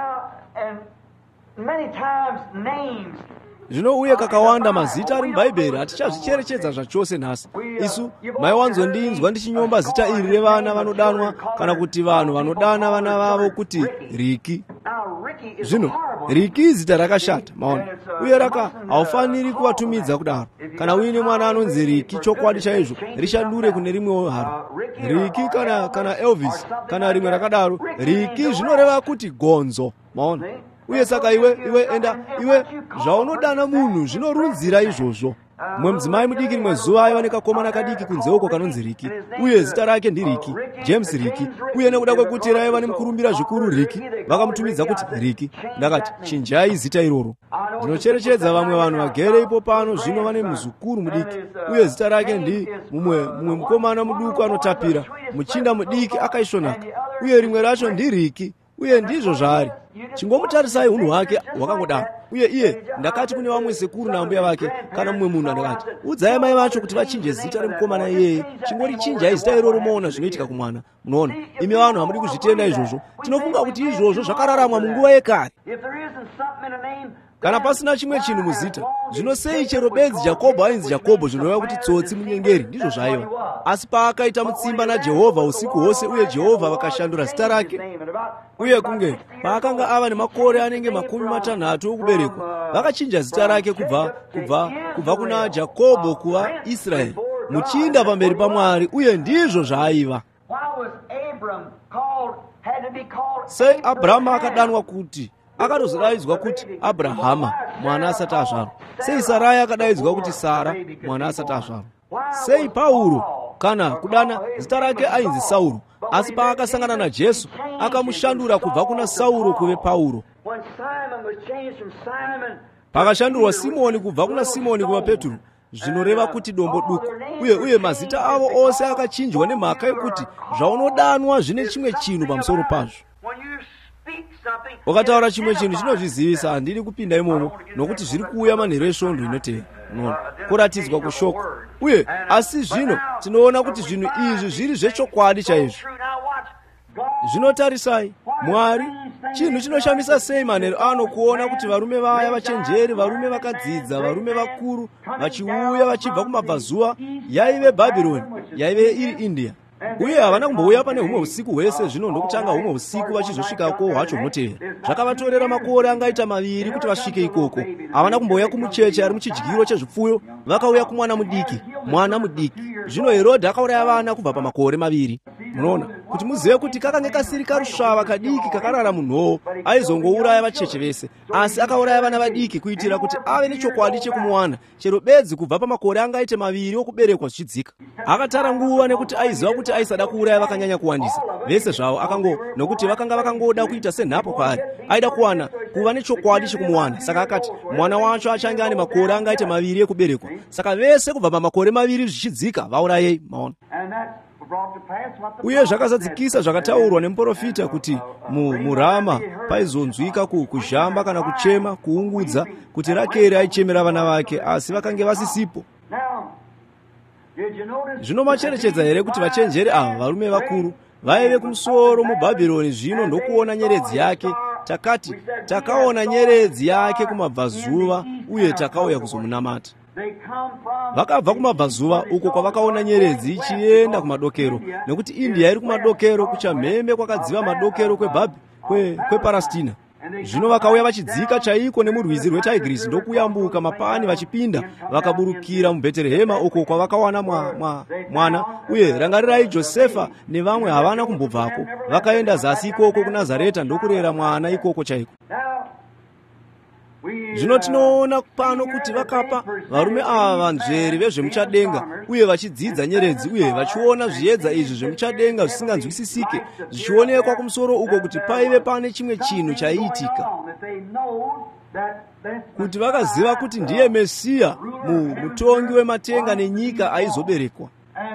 Zvino uye kakawanda mazita ari muBhaibheri hatichazvicherechedza zvachose nhasi. Isu maiwanzondinzwa ndichinyomba zita iri revana vanodanwa, kana kuti vanhu vanodana vana vavo kuti Riki. Zvino Riki zita rakashata, maona, uye raka haufaniri kuvatumidza kudaro. Kana uine mwana anonzi Riki, chokwadi chaizvo rishandure kune rimwewo haro. Riki kana kana Elvis kana rimwe rakadaro. Riki zvinoreva kuti gonzo, maona. Uye saka iwe iwe enda iwe zvaunodana munhu zvinorunzira izvozvo. Mumwe mudzimai mudiki rimwe zuva aiva nekakomana kadiki kunze uko kanonzi Riki, uye zita rake ndiRiki, James Riki, uye nekuda kwekuti raiva nemukurumbira zvikuru Riki, vakamutumidza kuti Riki. Ndakati chinjai zita iroro. Ndinocherechedza vamwe vanhu vagere ipo pano zvino vane muzukuru mudiki, uye zita rake ndi mumwe mumwe mukomana muduku anotapira, muchinda mudiki akaisvonaka, uye rimwe racho ndiRiki, uye ndizvo zvaari. Chingomutarisai unhu hwake hwakangodaro. Uye iye ndakati kune vamwe sekuru nambuya vake, kana mumwe munhu andakati, udzai mai vacho kuti vachinje zita remukomana iyeye. Chingori chinjai zita iroro moona zvinoitika kumwana. Munoona, imi vanhu hamudi kuzvitenda izvozvo. Tinofunga kuti izvozvo zvakararamwa munguva yekare. Kana pasina chimwe chinhu muzita, zvino sei chero bedzi Jakobho ainzi Jakobho, zvinoreva kuti tsotsi munyengeri, ndizvo zvaiva. Asi paakaita mutsimba naJehovha usiku hwose, uye Jehovha vakashandura zita rake, uye kunge paakanga ava nemakore anenge makumi matanhatu okuberekwa, vakachinja zita rake kubva kubva kubva kuna Jakobho kuva Israeri, muchinda pamberi paMwari, uye ndizvo zvaaiva. Sei Abhurahama akadanwa kuti akatozodaidzwa kuti Abrahama mwana asati azvarwa? Sei Sarai akadaidzwa kuti Sara mwana asati azvarwa? Sei Pauro kana kudana zita rake ainzi Sauro, asi paakasangana naJesu akamushandura kubva kuna Sauro kuve Pauro? Pakashandurwa Simoni kubva kuna Simoni kuva Petro, zvinoreva kuti dombo duku, uye uye mazita avo ose akachinjwa nemhaka yekuti zvaunodanwa zvine chimwe chinhu pamusoro pazvo. Wakataura chimwe chinhu chinozvizivisa, handidi kupinda imomo, nokuti zviri kuuya manheru esvondo inotevera, unoona, kuratidzwa kushoko. Uye asi zvino tinoona kuti zvinhu izvi zviri zvechokwadi chaizvo. Zvinotarisai, Mwari, chinhu chinoshamisa sei manheru ano kuona kuti varume vaya vachenjeri, varume vakadzidza, varume vakuru, vachiuya vachibva kumabvazuva, yaive Bhabhironi, yaive iri India. Uye havana kumbouya pane humwe usiku hwese zvino ndokutanga humwe usiku vachizosvikako hwacho hunotevera. Zvakavatorera makore angaita maviri kuti vasvike ikoko. Havana kumbouya kumucheche ari muchidyiro chezvipfuyo, vakauya kumwana mudiki, mwana mudiki. Zvino Herodhi akauraya vana kubva pamakore maviri. Munoona kuti muzive kuti kakanga kasiri karusvava kadiki kakarara munhoo, aizongouraya vacheche vese, asi akauraya vana vadiki kuitira kuti ave nechokwadi chekumuwana, chero bedzi kubva pamakore angaite maviri okuberekwa zvichidzika. Akatara nguva nekuti aiziva kuti aisada kuuraya vakanyanya kuwandisa vese zvavo, akango nokuti vakanga vakangoda kuita senhapo kwaari, aida kuwana kuva nechokwadi chekumuwana. Saka akati mwana wacho achange ane makore angaite maviri ekuberekwa, saka vese kubva pamakore maviri zvichidzika vaurayei. Maona, uye zvakazadzikisa zvakataurwa nemuprofita kuti mu, muRama paizonzwika ku, kuzhamba kana kuchema, kuungudza, kuti Rakeri aichemera vana vake, asi vakange vasisipo. Zvino macherechedza here kuti vachenjeri ava varume vakuru vaive kumusoro muBhabhironi zvino ndokuona nyeredzi yake? Takati takaona nyeredzi yake kumabvazuva uye takauya kuzomunamata. Vakabva kumabvazuva uko kwavakaona nyeredzi ichienda kumadokero, nekuti India iri kumadokero kuchamhembe kwakadziva madokero kwebhabhi kwe, kweParastina. Zvino vakauya vachidzika chaiko nemurwizi rweTigrisi ndokuyambuka mapani vachipinda vakaburukira muBheterehema uko kwavakawana mwa, mwa, mwana. Uye rangarirai, Josefa nevamwe havana kumbobvako, vakaenda zasi ikoko kuNazareta ndokurera mwana ikoko chaiko. Zvino tinoona pano kuti vakapa varume ava vanzveri vezvemuchadenga uye vachidzidza nyeredzi uye vachiona zviedza izvi zvemuchadenga zvisinganzwisisike zvichionekwa kumusoro uko kuti paive pane chimwe chinhu chaiitika, kuti vakaziva kuti ndiye Mesiya, mutongi wematenga nenyika aizoberekwa.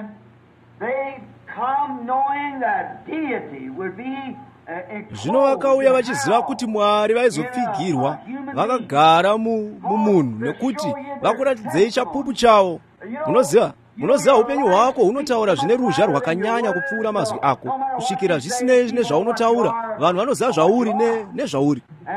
Zvino vakauya vachiziva kuti Mwari vaizopfigirwa vakagara mumunhu, nekuti vakuratidzei chapupu chavo. Munoziva, munoziva upenyu hwako hunotaura zvine ruzha rwakanyanya kupfuura mazwi ako, kusvikira zvisinei nezvaunotaura vanhu vanoziva zvauri nezvauri.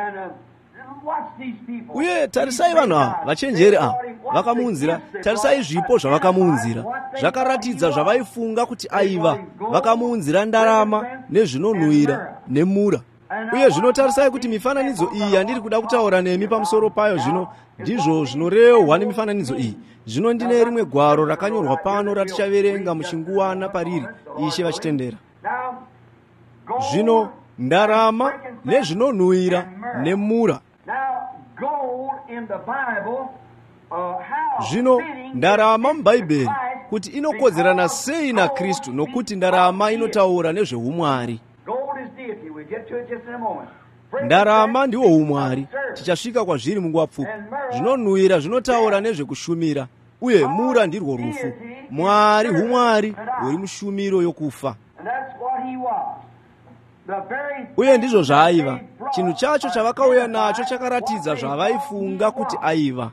Uye tarisai vanhu ava vachenjeri ava vakamuunzira, tarisai zvipo zvavakamuunzira, zvakaratidza zvavaifunga kuti aiva. Vakamuunzira ndarama nezvinonhuhwira nemura. Uye zvinotarisai kuti mifananidzo iyi yandiri kuda kutaura nemi pamusoro payo zvino ndizvo zvinorehwa nemifananidzo iyi. Zvino ndine rimwe gwaro rakanyorwa pano ratichaverenga muchinguwana pariri Ishe vachitendera. Zvino ndarama nezvinonhuhwira nemura. Zvino ndarama muBhaibheri kuti inokodzerana sei naKristu, nokuti ndarama inotaura nezveumwari. Ndarama ndiwo umwari, tichasvika kwazviri munguva pfupi. Zvinonhuhwira zvinotaura nezvekushumira, uye mura ndirwo rufu. Mwari humwari huri mushumiro yokufa. Uye ndizvo zvaaiva. Chinhu chacho chavakauya nacho chakaratidza zvavaifunga kuti aiva.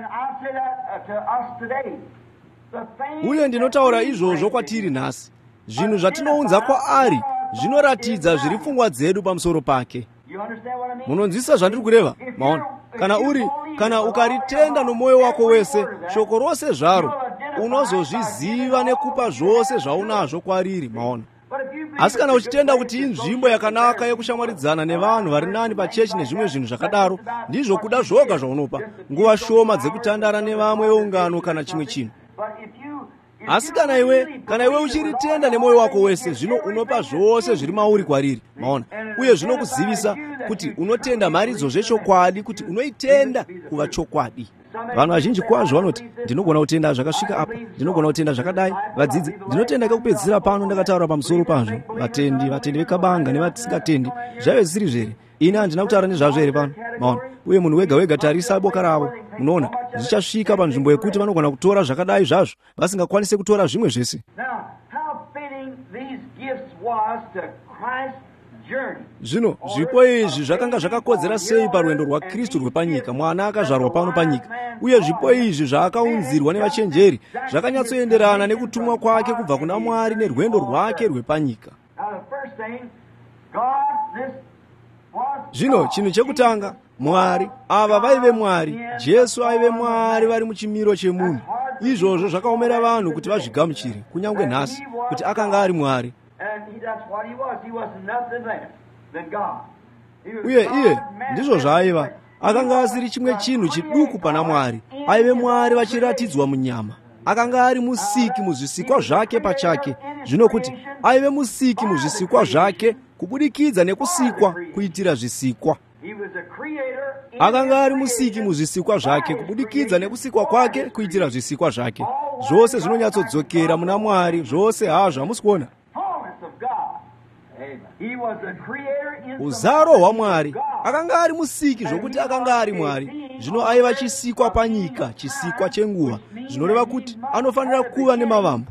Uye ndinotaura izvozvo kwatiri nhasi. Zvinhu zvatinounza kwaari zvinoratidza zviri pfungwa dzedu pamusoro pake. Munonzwisa zvandiri kureva? Maona, kana uri kana ukaritenda nomwoyo wako wese shoko rose zvaro, unozozviziva nekupa zvose zvaunazvo kwariri. Maona, asi kana uchitenda kuti inzvimbo yakanaka yekushamwaridzana nevanhu vari nani pachechi nezvimwe zvinhu zvakadaro, ndizvo kuda zvoga zvaunopa, nguva shoma dzekutandara nevamwe veungano kana chimwe chinhu. Asi kana iwe kana iwe uchiritenda nemwoyo wako wese, zvino unopa zvose zviri mauri kwariri. Maona, uye zvinokuzivisa kuti unotenda mharidzo zvechokwadi, kuti unoitenda kuva chokwadi. Vanhu vazhinji kwazvo vanoti ndinogona kutenda zvakasvika apa, ndinogona kutenda zvakadai. Vadzidzi, ndinotenda kekupedzisira pano ndakataura pamusoro pazvo. Vatendi, vatendi vekabanga nevatisingatendi, zvaive zvisiri zvere. Ini handina kutaura nezvazvo here pano. Maona, uye munhu wega wega tarisa boka ravo. Munoona, zvichasvika panzvimbo yekuti vanogona kutora zvakadai zvazvo vasingakwanise kutora zvimwe zvese. Zvino zvipo izvi zvakanga zvakakodzera sei parwendo rwaKristu rwepanyika, mwana akazvarwa pano panyika. Uye zvipo izvi zvaakaunzirwa nevachenjeri zvakanyatsoenderana nekutumwa kwake kubva kuna Mwari nerwendo rwake rwepanyika. Zvino chinhu chekutanga, Mwari, ava vaive Mwari, Jesu aive Mwari vari muchimiro chemunhu. Izvozvo zvakaomera vanhu kuti vazvigamuchire, kunyange nhasi, kuti akanga ari Mwari. Uye iye ndizvo zvaaiva, akanga asiri chimwe chinhu chiduku pana Mwari. Aive Mwari vachiratidzwa munyama. Akanga ari musiki muzvisikwa zvake pachake. Zvino kuti aive musiki muzvisikwa zvake kubudikidza nekusikwa kuitira zvisikwa. Akanga ari musiki muzvisikwa zvake kubudikidza nekusikwa kwake kuitira zvisikwa zvake. Zvose zvinonyatsodzokera muna Mwari, zvose hazvo hamusikuona. Uzaro hwaMwari. Akanga ari musiki zvokuti akanga ari Mwari. Zvino aiva chisikwa panyika, chisikwa chenguva, zvinoreva kuti anofanira kuva nemavambo.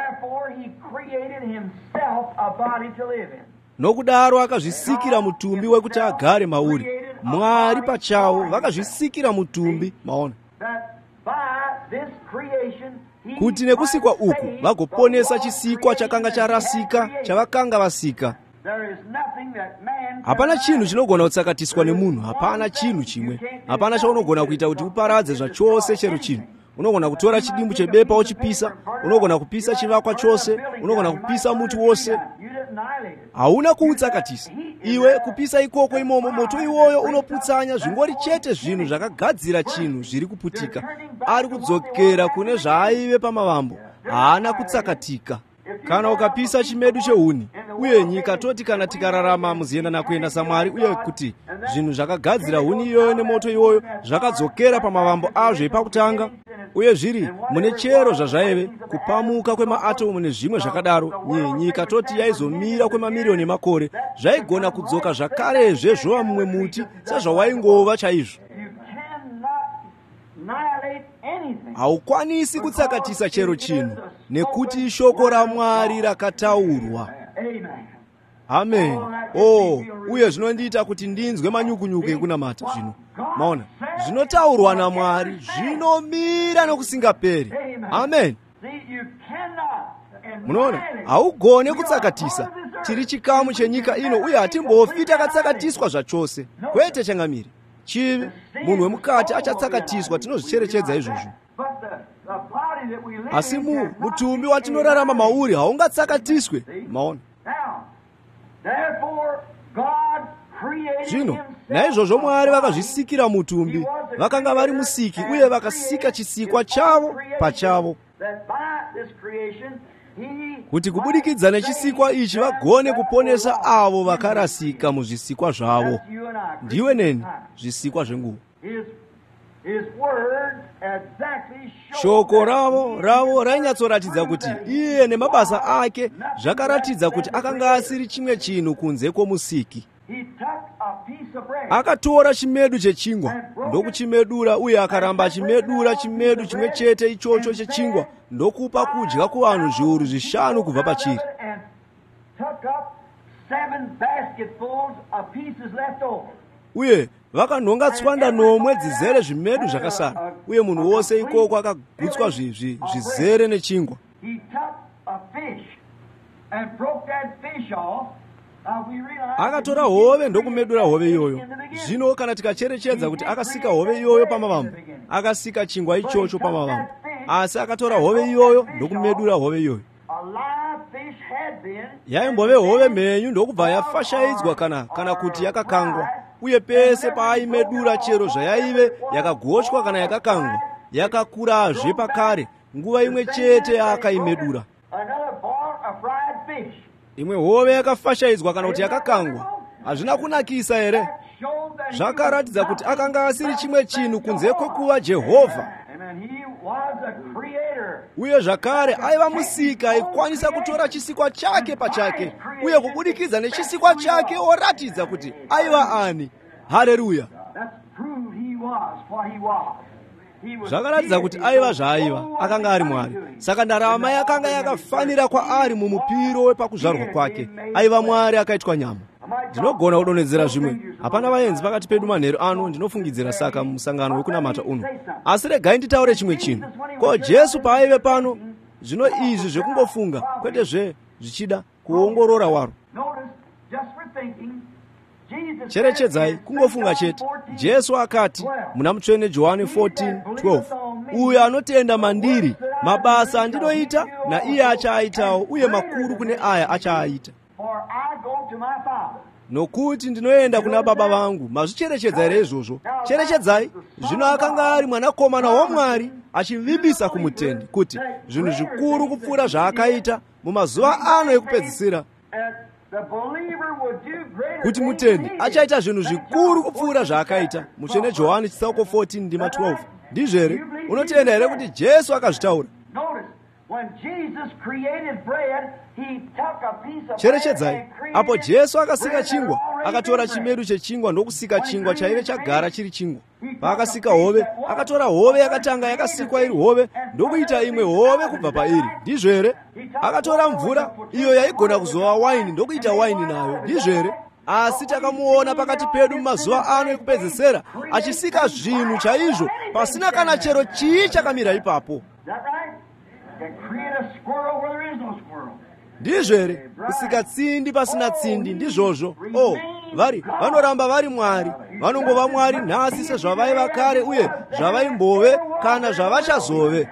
Nokudaro akazvisikira mutumbi wekuti agare mauri. Mwari pachavo vakazvisikira mutumbi. Maona, kuti nekusikwa uku vagoponesa chisikwa chakanga charasika chavakanga vasika. Hapana chinhu chinogona kutsakatiswa nemunhu, hapana chinhu chimwe. Hapana chaunogona kuita kuti uparadze zvachose chero chinhu. Unogona kutora chidimbu chebepa uchipisa, unogona kupisa chivakwa chose, unogona kupisa muti wose. Hauna kuutsakatisa. Iwe kupisa ikoko imomo moto iwoyo unoputsanya zvingori chete zvinhu zvakagadzira chinhu zviri kuputika. Ari kudzokera kune zvaaive pamavambo. Haana kutsakatika. Kana ukapisa chimedu chehuni, uye nyika toti kana tikararama muzienda nakuenda saMwari, uye kuti zvinhu zvakagadzira huni iyoyo nemoto iwoyo zvakadzokera pamavambo azvo ipakutanga, uye zviri mune chero zvazvaive kupamuka kwemaatomu nezvimwe zvakadaro, nyika toti yaizomira kwemamiriyoni emakore, zvaigona kudzoka zvakarezve zvova mumwe muti sezvawaingova chaizvo. Haukwanisi kutsakatisa chero chinhu, nekuti shoko raMwari rakataurwa. Amen. Oh, uye zvinondiita kuti ndinzwe manyukunyuku ekunamata zvino. Maona, zvinotaurwa naMwari zvinomira nokusingaperi. Amen. Munoona, haugone kutsakatisa. Tiri chikamu chenyika ino uye hatimbofi takatsakatiswa zvachose. Kwete changamiri. Chivi, munhu wemukati achatsakatiswa, tinozvicherechedza izvozvo. Asi mu mutumbi watinorarama mauri haungatsakatiswe. Maona. Zvino, naizvozvo Mwari vakazvisikira mutumbi, vakanga vari musiki uye vakasika chisikwa chavo pachavo, kuti kubudikidza nechisikwa ichi vagone kuponesa avo vakarasika muzvisikwa zvavo. Ndiwe neni, zvisikwa zvenguva. Shoko ravo ravo rainyatsoratidza kuti iye nemabasa ake zvakaratidza kuti akanga asiri chimwe chinhu kunze kwomusiki. Akatora chimedu chechingwa ndokuchimedura, uye akaramba achimedura chimedu chimwe chete ichocho chechingwa ndokupa kudya kuvanhu zviuru zvishanu kubva pachiri. Uye vakanhonga tswanda nomwe dzizere zvimedu zvakasara, uye munhu wose ikoko akagutswa zvizere nechingwa. Akatora hove ndokumedura hove iyoyo. Zvino kana tikacherechedza kuti akasika hove iyoyo pamavambo, akasika chingwa ichocho pamavambo. Asi akatora hove iyoyo ndokumedura hove iyoyo. Yaimbove hove mhenyu ndokubva yafashaidzwa kana kana kuti yakakangwa. Uye pese paaimedura chero zvayaive yakagochwa kana yakakangwa, yakakurazve pakare nguva imwe chete yaakaimedura. Imwe hove yakafashaidzwa kana kuti yakakangwa, hazvina kunakisa here? Zvakaratidza kuti akanga asiri chimwe chinhu kunze kwekuva Jehovha. Uye zvakare aiva musika aikwanisa kutora chisikwa chake pachake, uye kubudikidza nechisikwa chake oratidza kuti aiva ani. Haleluya. Zvakaratidza kuti aiva zvaaiva, akanga ari Mwari. Saka ndarama yakanga yakafanira kwaari mumupiro wepakuzvarwa kwake. Aiva Mwari akaitwa nyama. Ndinogona kudonhedzera zvimwe. Hapana vaenzi pakati pedu manheru ano, ndinofungidzira saka musangano wekunamata uno. Asi regai nditaure chimwe chinhu. Ko Jesu paaive pano, zvino izvi zvekungofunga, kwete zve zvichida kuongorora waro. Cherechedzai, kungofunga chete. Jesu akati muna mutsvene Johani fourteen twelve, uyo anotenda mandiri, mabasa andinoita na iye achaaitawo, uye makuru kune aya achaaita. Nokuti ndinoenda kuna Baba vangu. Mazvicherechedza here izvozvo? Cherechedzai, zvino akanga ari mwanakomana waMwari achivimbisa kumutende kuti zvinhu zvikuru kupfuura zvaakaita mumazuva ano ekupedzisira, kuti mutende achaita zvinhu zvikuru kupfuura zvaakaita. Mutsvene Johani chitsauko fourteen ndima twelve. Ndizvo here? Unotenda here kuti Jesu akazvitaura? Cherechedzai, apo Jesu akasika chingwa, akatora chimedu chechingwa ndokusika chingwa chaive chagara chiri chingwa. Paakasika hove, akatora hove yakatanga yakasikwa iri hove ndokuita imwe hove kubva pairi. Ndizvo here? Akatora mvura iyo yaigona kuzova waini ndokuita waini nayo. Ndizvo here? Asi takamuona pakati pedu mumazuva ano ekupedzesera achisika zvinhu chaizvo pasina kana chero chii chakamira ipapo. ndizvo here? kusika tsindi pasina tsindi, ndizvozvo. Oh, vari vanoramba vari Mwari, vanongova Mwari nhasi sezvavaiva kare uye zvavaimbove kana zvavachazove.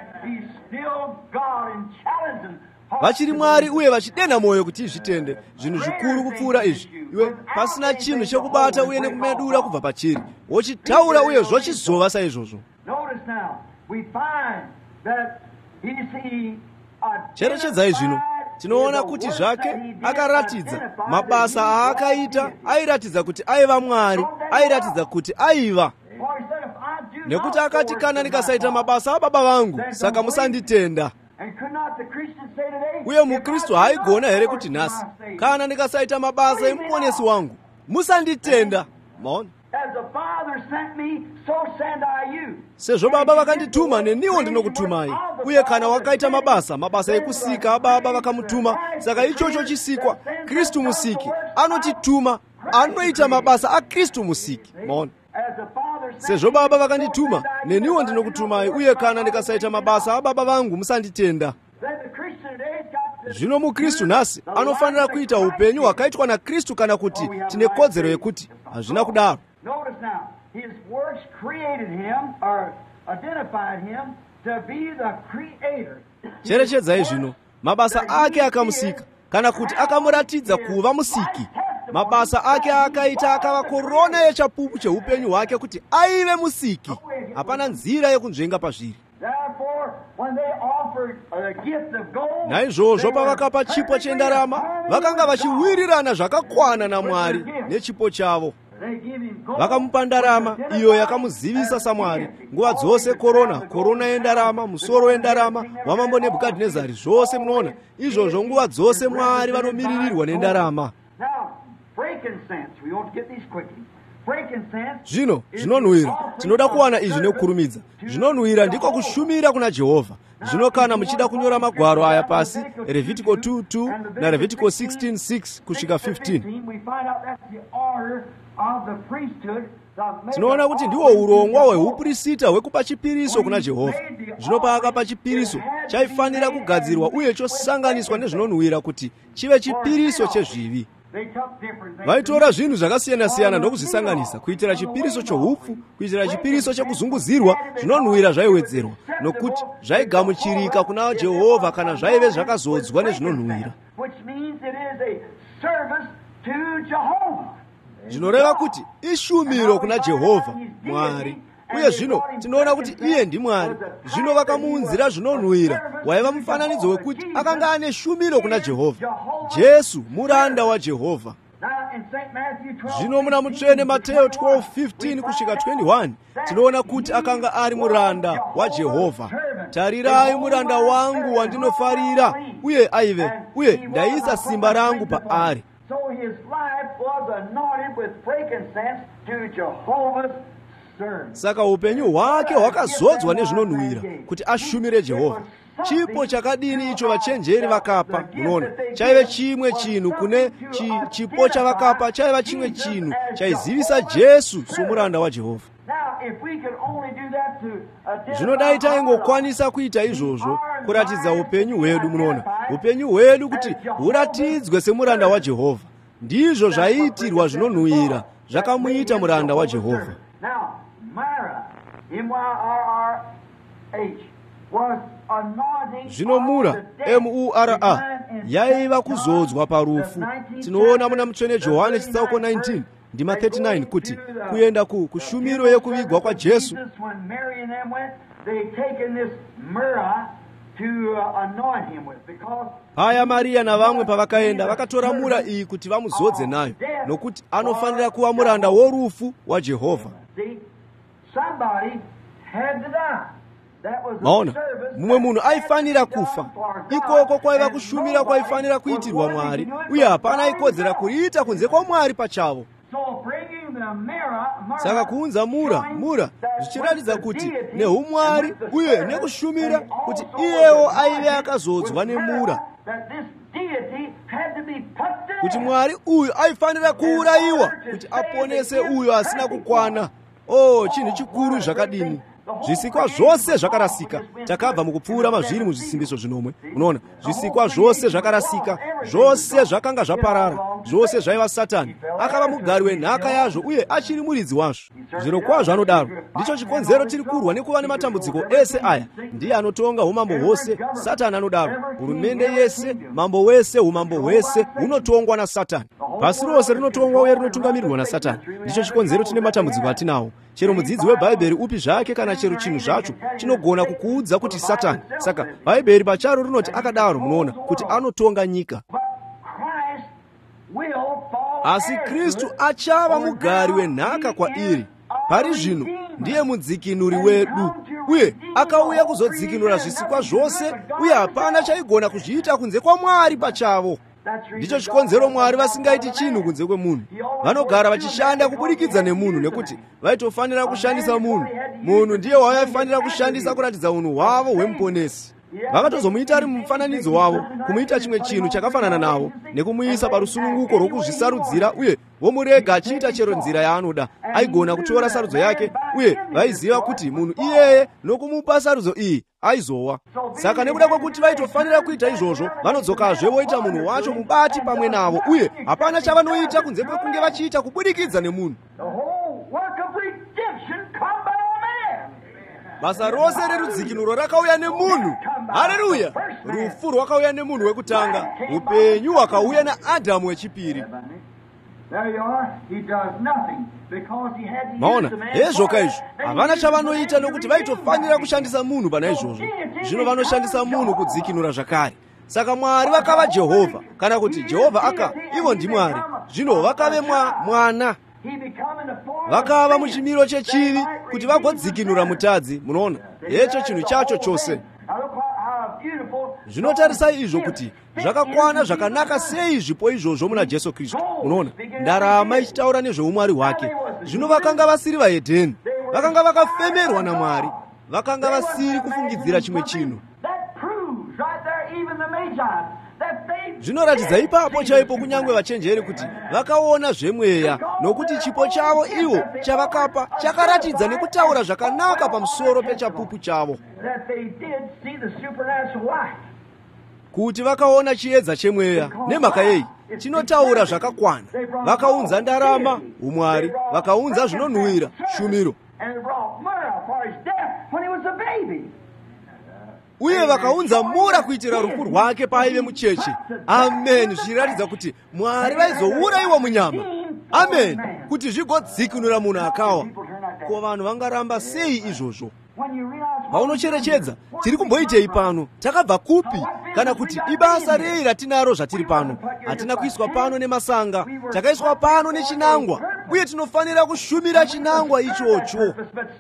Vachiri Mwari uye vachidena mwoyo kuti izvitende zvinhu zvikuru kupfuura izvi. Iwe pasina chinhu chekubata uye nekumedura kubva pachiri, wochitaura uye zvochizova saizvozvo. Cherechedzai zvino, tinoona kuti zvake akaratidza mabasa aakaita, airatidza kuti aiva Mwari, airatidza kuti aiva. Nekuti akati, kana ndikasaita mabasa ababa vangu, saka musanditenda. Uye mukristu haigona here kuti nhasi, kana ndikasaita mabasa emuponesi wangu, musanditenda. Maona, sezvo Baba vakandituma, neniwo ndinokutumai. Uye kana wakaita mabasa, mabasa ekusika ababa vakamutuma, saka ichocho chisikwa. Kristu musiki anotituma, anoita mabasa aKristu musiki. Maona, sezvo Baba vakandituma, neniwo ndinokutumai. Uye kana ndikasaita mabasa ababa vangu, musanditenda. Zvino mukristu nhasi anofanira kuita upenyu hwakaitwa naKristu, kana kuti tine kodzero yekuti hazvina kudaro. Cherechedzai zvino, mabasa ake akamusika, kana kuti akamuratidza kuva musiki. Mabasa ake akaita akava korona yechapupu cheupenyu hwake kuti aive musiki. Hapana nzira yekunzvenga pazviri. Naizvozvo pavakapa chipo chendarama, vakanga vachiwirirana zvakakwana naMwari nechipo chavo. Vakamupa ndarama iyo yakamuzivisa saMwari nguva dzose. Korona, korona yendarama, musoro wendarama wamambo Nebhukadhinezari, zvose munoona izvozvo nguva dzose Mwari vanomiririrwa nendarama. Zvino zvinonhuhwira, tinoda kuwana izvi nekukurumidza. Zvinonhuhwira ndiko kushumira kuna Jehovha. Zvino kana muchida kunyora magwaro aya pasi, Levitico two two na Levitico sixteen six kusvika fifteen, tinoona kuti ndiwo urongwa hweuprista hwekupa chipiriso kuna Jehovha. Zvino paakapa chipiriso, chaifanira kugadzirwa uye chosanganiswa nezvinonhuhwira kuti chive chipiriso chezvivi. Vaitora zvinhu zvakasiyana-siyana ndokuzvisanganisa, kuitira chipiriso choupfu, kuitira chipiriso chekuzunguzirwa. Zvinonhuhwira zvaiwedzerwa, nokuti zvaigamuchirika kuna Jehovha kana zvaive zvakazodzwa nezvinonhuhwira. Zvinoreva kuti ishumiro kuna Jehovha Mwari. Uye zvino tinoona kuti iye ndiMwari. Zvino vakamuunzira zvinonhuhwira, waiva mufananidzo wekuti akanga ane shumiro kuna Jehovha. Jesu muranda waJehovha. Zvino muna mutsvene Mateo twelve fifteen kusvika twenty-one, tinoona kuti akanga ari muranda waJehovha. Tarirai muranda wangu wandinofarira, uye aive, uye ndaisa simba rangu paari. So his life was anointed with frankincense to Jehovah's servant. Saka upenyu hwake hwakazodzwa nezvinonhuhwira kuti ashumire Jehovha. Chipo chakadini icho vachenjeri vakapa, munoona, chaive chimwe chinhu kune chi, chipo chavakapa chaiva chimwe chinhu chaizivisa Jesu somuranda waJehovha. Zvino dai taingokwanisa kuita izvozvo kuratidza upenyu hwedu, munoona, upenyu hwedu kuti huratidzwe semuranda waJehovha. Ndizvo zvaiitirwa zvinonhuhwira, zvakamuita muranda waJehovha. Zvino Mura, M U R A, yaiva kuzodzwa parufu. Tinoona muna mutsvene Johani chitsauko nineteen ndima thirty-nine kuti kuenda ku kushumiro yekuvigwa kwa Jesu, paya Maria navamwe pavakaenda vakatora mura iyi kuti vamuzodze nayo, nokuti anofanira kuva muranda worufu waJehovha. Maona, mumwe munhu aifanira kufa. Ikoko kwaiva kushumira kwaifanira kuitirwa Mwari, uye hapana aikodzera kuriita kunze kwa Mwari pachavo. Saka kuunza mura, mura zvichiratidza kuti neumwari uye nekushumira kuti iyewo aive akazodzwa nemura, kuti Mwari uyu aifanira kuurayiwa kuti aponese uyo asina kukwana. Oh, chinhu chikuru zvakadini! zvisikwa zvose zvakarasika. Takabva mukupfuura mazviri muzvisimbiso zvinomwe. Unoona, zvisikwa zvose zvakarasika, zvose zvakanga zvaparara, zvose zvaiva Satani. Akava mugari wenhaka yazvo uye achiri muridzi wazvo. Zviro kwazvo anodaro. Ndicho chikonzero tiri kurwa nekuva nematambudziko ese aya. Ndiye anotonga umambo hwose. Satani anodaro. Hurumende yese, mambo wese, umambo hwese hunotongwa naSatani. Pasi rose rinotongwa uye rinotungamirirwa naSatani. Ndicho chikonzero tine matambudziko atinawo. Chero mudzidzi weBhaibheri upi zvake kana chero chinhu zvacho chinogona kukuudza kuti Satani. Saka Bhaibheri pacharo rinoti akadaro, munoona kuti anotonga nyika. Asi Kristu achava mugari wenhaka kwairi. Pari zvino ndiye mudzikinuri wedu, uye akauya kuzodzikinura zvisikwa zvose, uye hapana chaigona kuzviita kunze kwaMwari pachavo. Ndicho chikonzero Mwari vasingaiti chinhu kunze kwemunhu. Vanogara vachishanda kuburikidza nemunhu, nekuti vaitofanira kushandisa munhu. Munhu ndiye wavaifanira kushandisa kuratidza unhu hwavo hwemuponesi. Vakatozomuita ari mufananidzo wavo, kumuita chimwe chinhu chakafanana navo, nekumuisa parusununguko rwokuzvisarudzira, uye vomurega achiita chero nzira yaanoda. Aigona kutora sarudzo yake, uye vaiziva kuti munhu iyeye nokumupa sarudzo iyi aizowa. Saka nekuda kwekuti vaitofanira kuita izvozvo, vanodzokazve voita munhu wacho mubati pamwe navo, uye hapana chavanoita kunze kwekunge vachiita kubudikidza nemunhu. Basa rose rerudzikinuro rakauya nemunhu. Haleluya! Rufu rwakauya nemunhu wekutanga, upenyu hwakauya naAdhamu wechipiri. Maona, hezvoka izvo havana chavanoita nokuti vaitofanira kushandisa munhu pana izvozvo. Zvino vanoshandisa munhu kudzikinura zvakare. Saka Mwari vakava Jehovha, kana kuti Jehovha aka ivo ndiMwari. Zvino vakave mwa mwana. Vakava muchimiro chechivi kuti vagodzikinura mutadzi. Munoona, hecho chinhu chacho chose. Zvinotarisai izvo kuti zvakakwana zvakanaka sei zvipo izvozvo muna Jesu Kristu. Munoona, ndarama ichitaura nezveumwari hwake. Zvino vakanga vasiri vaHedheni, vakanga vakafemerwa naMwari, vakanga vasiri kufungidzira chimwe chinhu. Zvinoratidza ipapo chaipo kunyangwe vachenjeri kuti vakaona zvemweya, nokuti chipo chavo ivo chavakapa chakaratidza nekutaura zvakanaka pamusoro pechapupu chavo, kuti vakaona chiedza chemweya. Nemhaka yeyi chinotaura zvakakwana. Vakaunza ndarama, umwari, vakaunza zvinonhuhwira, shumiro, uye vakaunza mura kuitira rufu rwake paaive mucheche. Amen. Zvichiratidza kuti Mwari vaizourayiwa munyama. Amen. Kuti zvigodzikinura munhu akawa. Ko, vanhu vangaramba sei izvozvo? Paunocherechedza, tiri kumboitei pano? Takabva kupi? Kana kuti ibasa rei ratinaro zvatiri pano? Hatina kuiswa pano nemasanga, takaiswa pano nechinangwa, uye tinofanira kushumira chinangwa ichocho.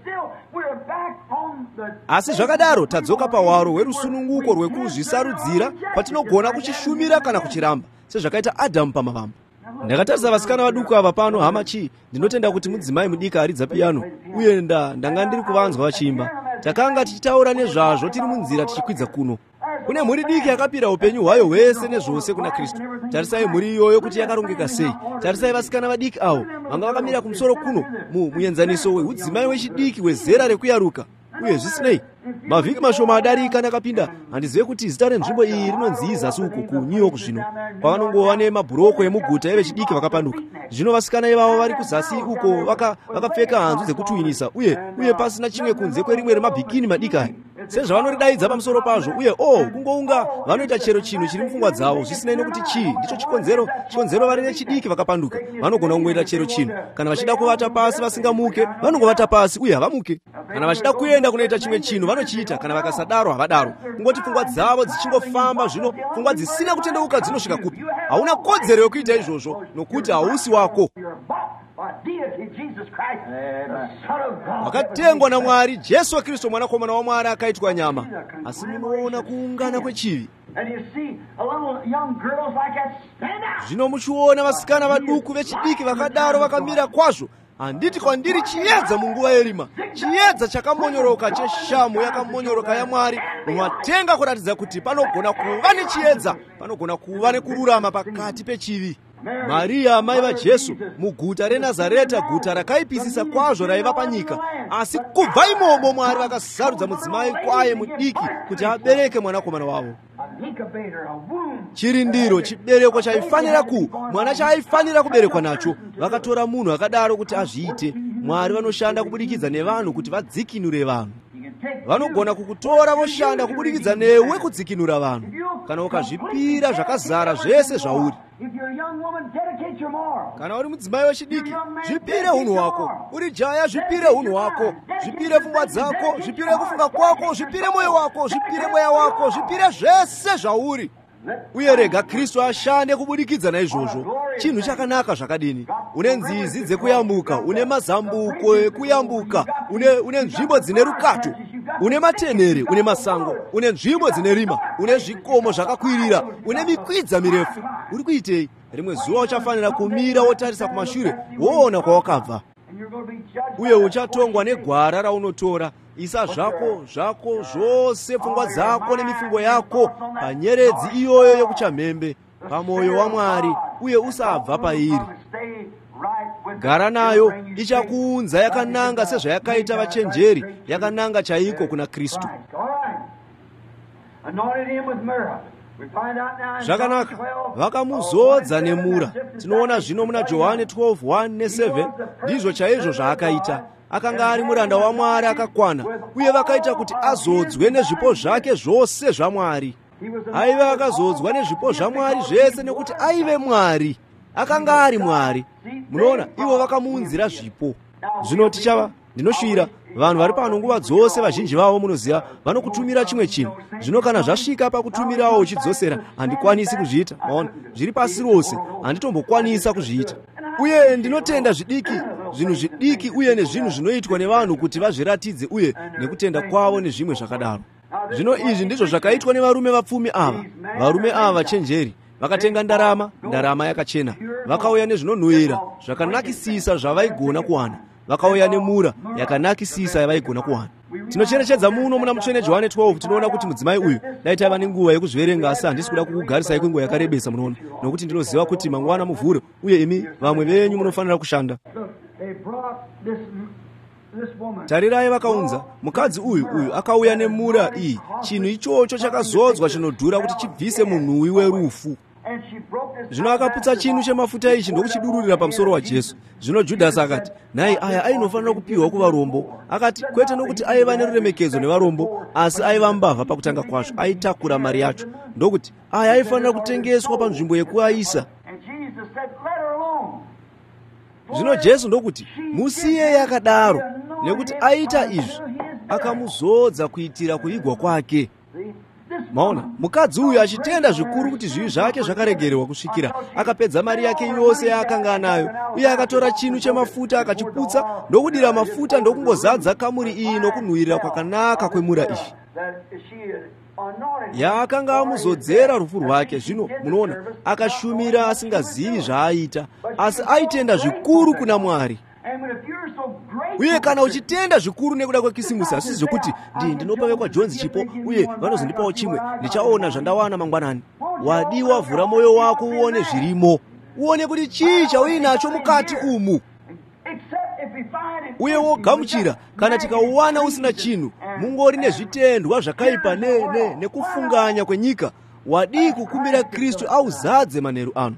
Asi zvakadaro tadzoka pahwaro hwerusununguko rwekuzvisarudzira, patinogona kuchishumira kana kuchiramba, sezvakaita Adhamu pamavambo. Ndakatarisa vasikana vaduku ava pano, hama chii, ndinotenda kuti mudzimai mudiki aridza piano, uye nda ndanga ndiri kuvanzwa vachiimba. Takanga tichitaura nezvazvo tiri munzira tichikwidza kuno. Kune mhuri diki yakapira upenyu hwayo hwese nezvose kuna Kristu. Tarisai mhuri iyoyo kuti yakarongeka sei. Tarisai vasikana vadiki avo vanga vakamira kumusoro kuno muenzaniso wehudzimai wechidiki wezera rekuyaruka. Uye zvisinei, mavhiki mashoma adarika ndakapinda, handizive kuti zita renzvimbo iyi rinonzi zasi uko kuNew York zvino, pavanongova nemabhuroko emuguta evechidiki vakapanduka. Zvino vasikana ivavo vari kuzasi uko vakapfeka vaka hanzu dzekutwinisa, uye uye pasina chimwe kunze kwerimwe remabhikini madiki aya. Sezvavanodaidza pamusoro pazvo, uye oh, kungounga vanoita chero chinhu chiri mupfungwa dzavo, zvisinei nokuti chii. Ndicho chikonzero, chikonzero vari nechidiki vakapanduka. Vanogona kungoita chero chinhu. Kana vachida kuvata pasi vasingamuke, vanongovata pasi uye havamuke. Kana vachida kuenda kunoita chimwe chinhu vanochiita, kana vakasadaro havadaro. Kungoti pfungwa dzavo dzichingofamba, zvino pfungwa dzisina kutendeuka dzinosvika kupi? Hauna kodzero yokuita izvozvo, nokuti hausi wako. Wakatengwa naMwari, Jesu Kristu mwanakomana waMwari akaitwa nyama. Asi munoona kuungana kwechivi. Zvino muchiona vasikana vaduku vechidiki vakadaro vakamira kwazvo. Handiti kwandiri chiedza munguva yerima, chiedza chakamonyoroka cheshamu yakamonyoroka yaMwari mumatenga, kuratidza kuti panogona kuva nechiedza, panogona kuva nekururama pakati pechivi. mariya amai vajesu muguta renazareta, guta rakaipisisa kwazvo raiva panyika. Asi kubva imomo Mwari vakasarudza mudzimai kwaye mudiki kuti abereke mwanakomana wavo. Chirindiro, chibereko chaifanira ku mwana chaaifanira kuberekwa nacho. Vakatora munhu akadaro kuti azviite. Mwari vanoshanda kubudikidza nevanhu kuti vadzikinure vanhu. Vanogona kukutora voshanda kubudikidza newe kudzikinura vanhu kana ukazvipira zvakazara zvese zvauri. Kana uri mudzimai wechidiki, zvipire unhu hwako. Uri jaya, zvipire unhu hwako. Zvipire pfungwa dzako, zvipire kufunga kwako, zvipire moyo wako, zvipire mweya wako, zvipire zvese zvauri. Uye rega Kristu ashande kubudikidza naizvozvo. Chinhu chakanaka zvakadini. Une nzizi dzekuyambuka, une mazambuko ekuyambuka, une une nzvimbo dzine rukato, une matenere, une masango, une nzvimbo dzine rima, une zvikomo zvakakwirira, une mikwidza mirefu. Uri kuitei? Rimwe zuva uchafanira kumira wotarisa kumashure, woona kwawakabva. Uye uchatongwa negwara raunotora. Isa zvako zvako zvose, pfungwa dzako nemifungo yako panyeredzi iyoyo yekuchamhembe, pamwoyo waMwari, uye usabva pairi. Gara nayo, ichakuunza yakananga sezvayakaita vachenjeri, yakananga chaiko kuna Kristu. Zvakanaka, vakamuzodza nemura. Tinoona zvino muna Johani twelve one ne seven, ndizvo chaizvo zvaakaita. Akanga ari muranda waMwari akakwana, uye vakaita kuti azodzwe nezvipo zvake zvose zvaMwari. Aive akazodzwa nezvipo zvaMwari zvese nekuti aive Mwari. Akanga ari Mwari. Munoona, ivo vakamuunzira zvipo. Zvino tichava ndinoshira vanhu vari pano nguva dzose, vazhinji vavo munoziva vanokutumira chimwe chinhu. Zvino kana zvasvika pakutumirawo uchidzosera, handikwanisi kuzviita. Maona, zviri pasi rose, handitombokwanisa kuzviita. Uye ndinotenda zvidiki, zvinhu zvidiki uye nezvinhu zvinoitwa nevanhu kuti vazviratidze uye nekutenda kwavo nezvimwe zvakadaro. Zvino izvi ndizvo zvakaitwa nevarume vapfumi ava. Varume ava vachenjeri vakatenga ndarama, ndarama yakachena. Vakauya nezvinonhuhwira zvakanakisisa zvavaigona kuwana. Vakauya nemura yakanakisisa yavaigona kuwana. Tinocherechedza muno muna mutsvene Johani twelve, tinoona kuti mudzimai uyu dai taiva nenguva yekuzviverenga, asi handisi kuda kukugarisai kwenguva yakarebesa. Munoona, nokuti ndinoziva kuti mangwana muvhure, uye imi vamwe venyu munofanira kushanda. Tarirai, vakaunza mukadzi uyu uyu akauya nemura iyi, chinhu ichocho chakazodzwa chinodhura kuti chibvise munhuwi werufu. Zvino akaputsa chinhu chemafuta ichi ndokuchidururira pamusoro waJesu. Zvino Judhasi akati, nhai aya ainofanira kupiwa kuvarombo. Akati, kwete nokuti aiva neruremekedzo nevarombo, asi aiva mbavha pakutanga kwazvo, aitakura mari yacho. Ndokuti aya aifanira kutengeswa panzvimbo yekuaisa. Zvino Jesu ndokuti, musiye yakadaro, nekuti aita izvi akamuzodza kuitira kuigwa kwake. Maona, mukadzi uyu achitenda zvikuru kuti zvivi zvake zvakaregererwa kusvikira akapedza mari yake yose yaakanga anayo, uye akatora chinhu chemafuta akachiputsa ndokudira mafuta ndokungozadza kamuri iyi nokunhuhwirira kwakanaka kwemura iyi. Yaakanga amuzodzera rufu rwake. Zvino munoona, akashumira asingazivi zvaaita, asi aitenda zvikuru kuna Mwari. Uye kana uchitenda zvikuru nekuda kwekisimusi, asi zvokuti ndi ndinopa vekwaJonzi chipo uye vanozondipawo chimwe, ndichaona zvandawana mangwanani. Wadiwa, vhura mwoyo wako uone zvirimo, uone kuti chii chauinacho mukati umu, uye wogamuchira. Kana tikauwana usina chinhu, mungori nezvitendwa zvakaipa ne, ne, nekufunganya kwenyika, wadi kukumbira Kristu auzadze manheru ano.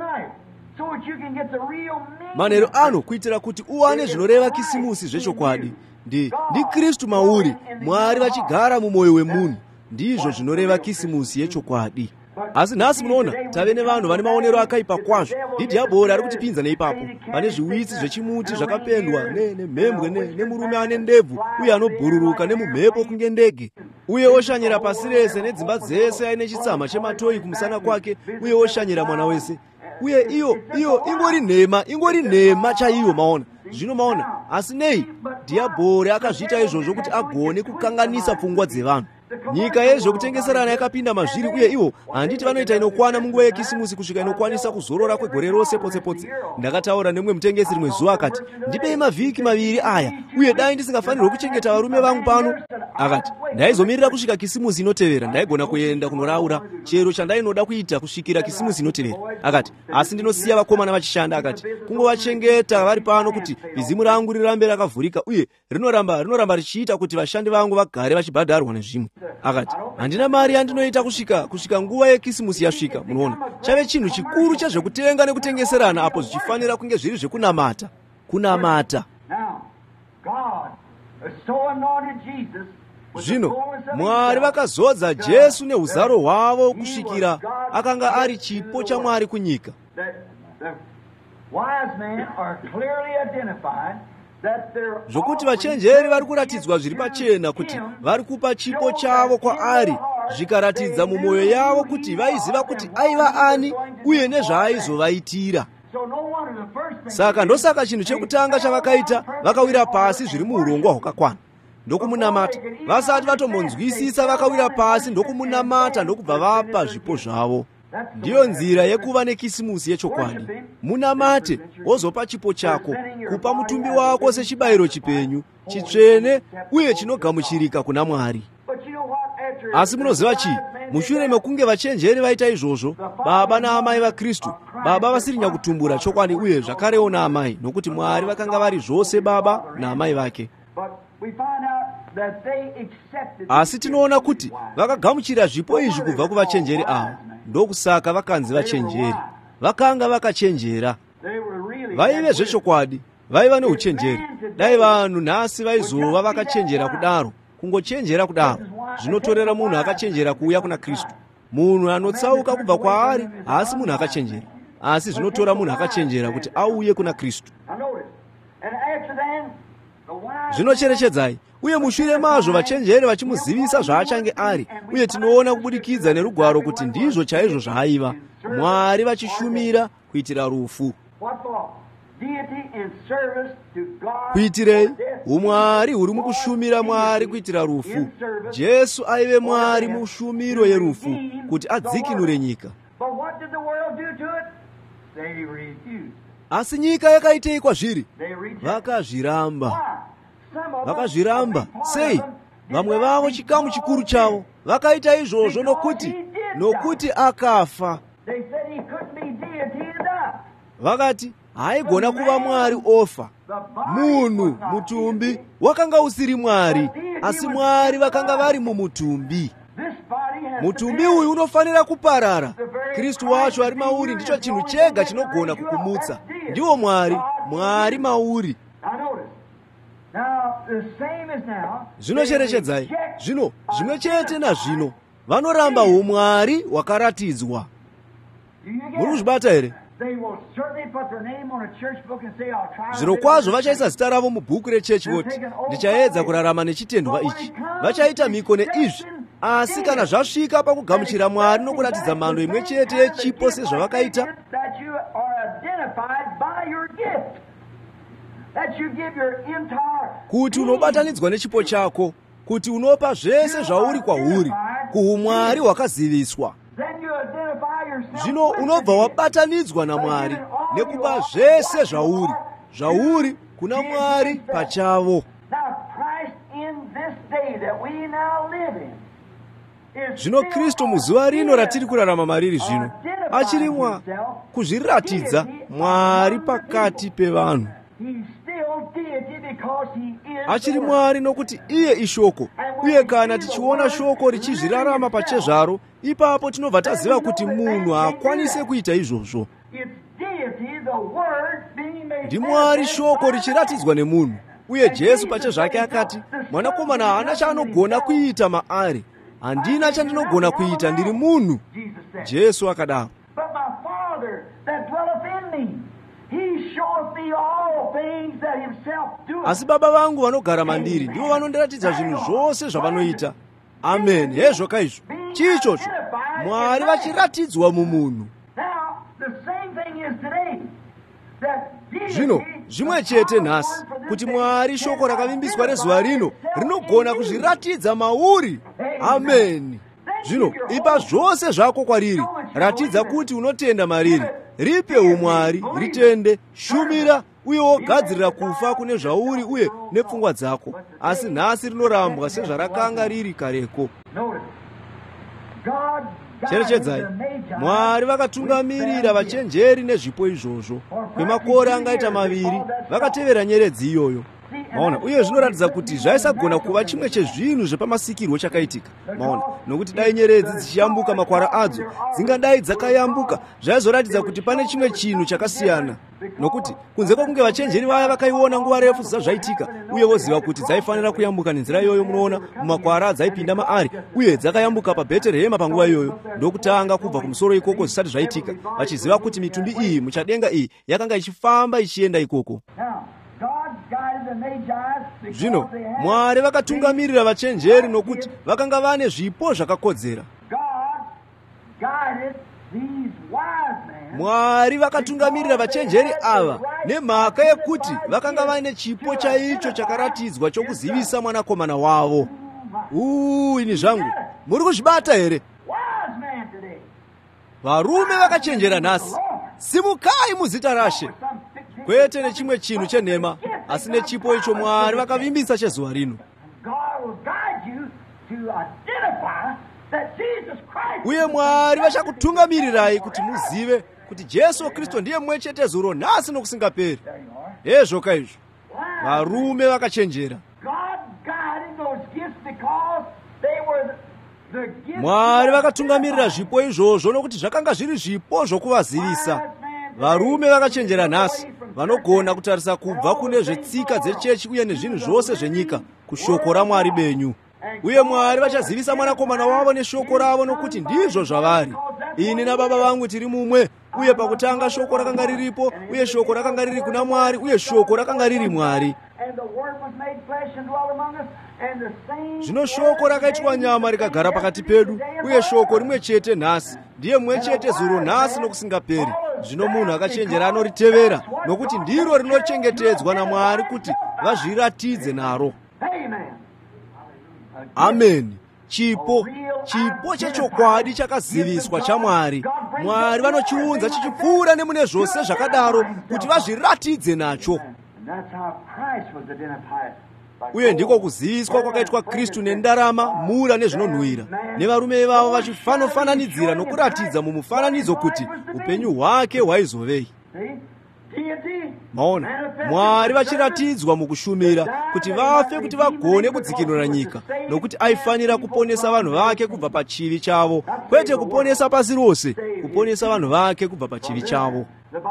Manheru ano kuitira kuti uwane zvinoreva kisimusi zvechokwadi. Ndi ndi Kristu mauri, Mwari vachigara mumwoyo wemunhu, ndizvo zvinoreva kisimusi yechokwadi. Asi nhasi munoona tave nevanhu vane maonero akaipa kwazvo. Dhidhiabhori ari kutipinza neipapo. Pane zviwitsi zvechimuti zvakapendwa nemhembwe nemurume ane ndebvu uye anobhururuka nemumhepo kunge ndege, uye oshanyira pasi rese nedzimba dzese aine chitsama chematoyi kumusana kwake, uye oshanyira mwana wese. Uye iyo iyo ingori nhema, ingori nhema chaiyo. Maona, zvino maona, asi nei dhiabhori akazviita izvozvo kuti agone kukanganisa pfungwa dzevanhu. nyika yezvokutengeserana yakapinda mazviri, uye ivo handiti vanoita inokwana munguva yekisimusi kusvika inokwanisa kuzorora kwegore rose potse-potse. Ndakataura nemumwe mutengesi rimwe zuva akati, ndipei mavhiki maviri aya, uye dai ndisingafanirwe kuchengeta varume vangu pano. Akati, ndaizomirira kusvika kisimusi inotevera, ndaigona kuenda kunoraura chero chandainoda kuita kusvikira kisimusi inotevera. Akati, asi ndinosiya vakomana vachishanda. Akati, kungovachengeta vari pano kuti bizimu rangu rirambe rakavhurika, uye rinoramba rinoramba richiita kuti vashandi vangu vagare vachibhadharwa nezvimwe. Akati, handina mari yandinoita kusvika kusvika nguva yekisimusi yasvika. Munoona, chave chinhu chikuru chezvekutenga nekutengeserana apo zvichifanira kunge zviri zvekunamata. Kunamata. Zvino Mwari vakazodza Jesu neuzaro hwavo kusvikira akanga ari chipo chaMwari kunyika. Zvokuti vachenjeri vari kuratidzwa zviri pachena kuti vari kupa chipo chavo kwaari, zvikaratidza mumwoyo yavo kuti vaiziva kuti aiva ani uye nezvaaizovaitira. Saka ndosaka chinhu chekutanga chavakaita, vakawira pasi zviri muurongwa hwakakwana ndokumunamata. Vasati vatombonzwisisa vakawira pasi ndokumunamata ndokubva vapa zvipo zvavo. Ndiyo nzira yekuva nekisimusi yechokwadi. Munamate wozopa chipo chako, kupa mutumbi wako sechibayiro chipenyu, chitsvene uye chinogamuchirika kuna Mwari. Asi munoziva chii? Mushure mekunge vachenjeri vaita izvozvo, baba naamai vaKristu, baba vasiri nyakutumbura chokwadi uye zvakarewo naamai, nokuti Mwari vakanga vari zvose baba naamai vake. Asi tinoona kuti vakagamuchira zvipo izvi kubva kuvachenjeri ava. Ndokusaka vakanzi vachenjeri. Vakanga vakachenjera. Vaive zvechokwadi, vaiva neuchenjeri. Dai vanhu nhasi vaizova vakachenjera kudaro, kungochenjera kudaro. Zvinotorera munhu akachenjera kuuya kuna Kristu. Munhu anotsauka kubva kwaari haasi munhu akachenjera, asi zvinotora munhu akachenjera kuti auye kuna Kristu. Zvinocherechedzai, uye mushure mazvo vachenjeri vachimuzivisa zvaachange ari, uye tinoona kubudikidza nerugwaro kuti ndizvo chaizvo zvaaiva. Mwari vachishumira kuitira rufu. Kuitirei? Umwari huri mukushumira Mwari kuitira rufu. Jesu aive Mwari mushumiro yerufu kuti adzikinure nyika. Asi nyika yakaitei kwazviri? Vakazviramba. Vakazviramba. Sei? Vamwe vavo chikamu chikuru chavo vakaita izvozvo nokuti nokuti akafa. Vakati haigona kuva Mwari ofa. Munhu mutumbi wakanga usiri Mwari, asi Mwari vakanga vari mumutumbi. Mutumbi uyu unofanira kuparara. Kristu wacho ari mauri ndicho chinhu chega chinogona kukumutsa. Ndiwo Mwari, Mwari mauri. Zvinocherechedzai. Zvino zvimwe chete nazvino vanoramba umwari wakaratidzwa. Muri kuzvibata here? Zvino kwazvo vachaisa zita ravo mubhuku rechechi voti, ndichaedza kurarama nechitendwa ichi. Vachaita mhiko neizvi. Asi kana zvasvika pakugamuchira Mwari nokuratidza mhando imwe chete yechipo sezvavakaita, kuti unobatanidzwa nechipo chako, kuti unopa zvese zvauri kwauri, kuumwari hwakaziviswa. Zvino unobva wabatanidzwa naMwari nekupa zvese zvauri, zvauri kuna Mwari pachavo. Zvino Kristu muzuva rino ratiri kurarama mariri zvino, achirimwa kuzviratidza Mwari pakati pevanhu. Achiri Mwari nokuti iye ishoko, uye kana tichiona shoko richizvirarama pachezvaro, ipapo tinobva taziva kuti munhu haakwanise kuita izvozvo. NdiMwari shoko richiratidzwa nemunhu, uye Jesu pachezvake akati, mwanakomana haana chaanogona kuita maari, handina chandinogona kuita, ndiri munhu. Jesu akadaro. Asi Baba vangu vanogara mandiri ndivo vanondiratidza zvinhu zvose zvavanoita. Amen. Hezvo kaizvo chiichocho, Mwari vachiratidzwa mumunhu. Zvino zvimwe chete nhasi, kuti Mwari shoko rakavimbiswa rezuva rino rinogona kuzviratidza mauri. Ameni. Zvino ipa zvose zvako kwariri, ratidza kuti unotenda mariri. Ripe umwari, ritende, shumira uye wogadzirira kufa kune zvauri uye nepfungwa dzako. Asi nhasi rinorambwa sezvarakanga riri kareko. Cherechedzai, Mwari vakatungamirira vachenjeri nezvipo izvozvo. Kwemakore angaita maviri vakatevera nyeredzi iyoyo. Maona, uye zvinoratidza kuti zvaisagona kuva chimwe chezvinhu zvepamasikirwo chakaitika. Maona, nokuti dai nyeredzi dzichiyambuka makwara adzo dzingadai dzakayambuka, zvaizoratidza kuti pane chimwe chinhu chakasiyana. Nokuti kunze kwokunge vachenjeri vaya vakaiona nguva refu zazvaitika uye voziva kuti dzaifanira kuyambuka nenzira iyoyo, munoona mumakwara dzaipinda maari uye dzakayambuka paBheterehema panguva iyoyo, ndokutanga kubva kumusoro ikoko zvisati zvaitika, vachiziva kuti mitumbi iyi muchadenga iyi yakanga ichifamba ichienda ikoko. Zvino Mwari vakatungamirira vachenjeri nokuti vakanga vane zvipo zvakakodzera. Mwari vakatungamirira vachenjeri ava nemhaka yekuti vakanga vane chipo chaicho chakaratidzwa chokuzivisa mwanakomana wavo. Uuu, ini zvangu, muri kuzvibata here? Varume vakachenjera nhasi, simukai muzita raShe. Kwete nechimwe chinhu chenhema, asi nechipo icho Mwari vakavimbisa chezuva rino. Uye Mwari vachakutungamirirai kuti muzive kuti Jesu Kristu ndiye mumwe chete zuro nhasi nokusingaperi. Hezvoka izvo, varume vakachenjera. Mwari vakatungamirira zvipo izvozvo nokuti zvakanga zviri zvipo zvokuvazivisa. Varume vakachenjera nhasi vanogona kutarisa kubva kune zvetsika dzechechi uye nezvinhu zvose zvenyika kushoko raMwari benyu. Uye Mwari vachazivisa mwanakomana wavo neshoko ravo nokuti ndizvo zvavari. Ini nababa vangu tiri mumwe, uye pakutanga shoko rakanga riripo, uye shoko rakanga riri kuna Mwari, uye shoko rakanga riri Mwari. Zvino shoko rakaitwa nyama rikagara pakati pedu, uye shoko rimwe chete nhasi, ndiye mumwe chete zuro nhasi nokusingaperi. Zvino munhu akachenjera anoritevera, nokuti ndiro rinochengetedzwa naMwari kuti vazviratidze naro. Amen. Chipo, chipo chechokwadi chakaziviswa chaMwari. Mwari vanochiunza chichipfuura nemune zvose zvakadaro kuti vazviratidze nacho. Uye ndiko kuziviswa kwakaitwa Kristu nendarama, mura nezvinonhuhwira, nevarume vavo vachifanofananidzira nokuratidza mumufananidzo kuti upenyu hwake hwaizovei. Maona, Mwari vachiratidzwa mukushumira kuti vafe kuti vagone kudzikinura nyika, nokuti aifanira kuponesa vanhu vake kubva pachivi chavo, kwete kuponesa pasi rose, kuponesa vanhu vake kubva pachivi chavo.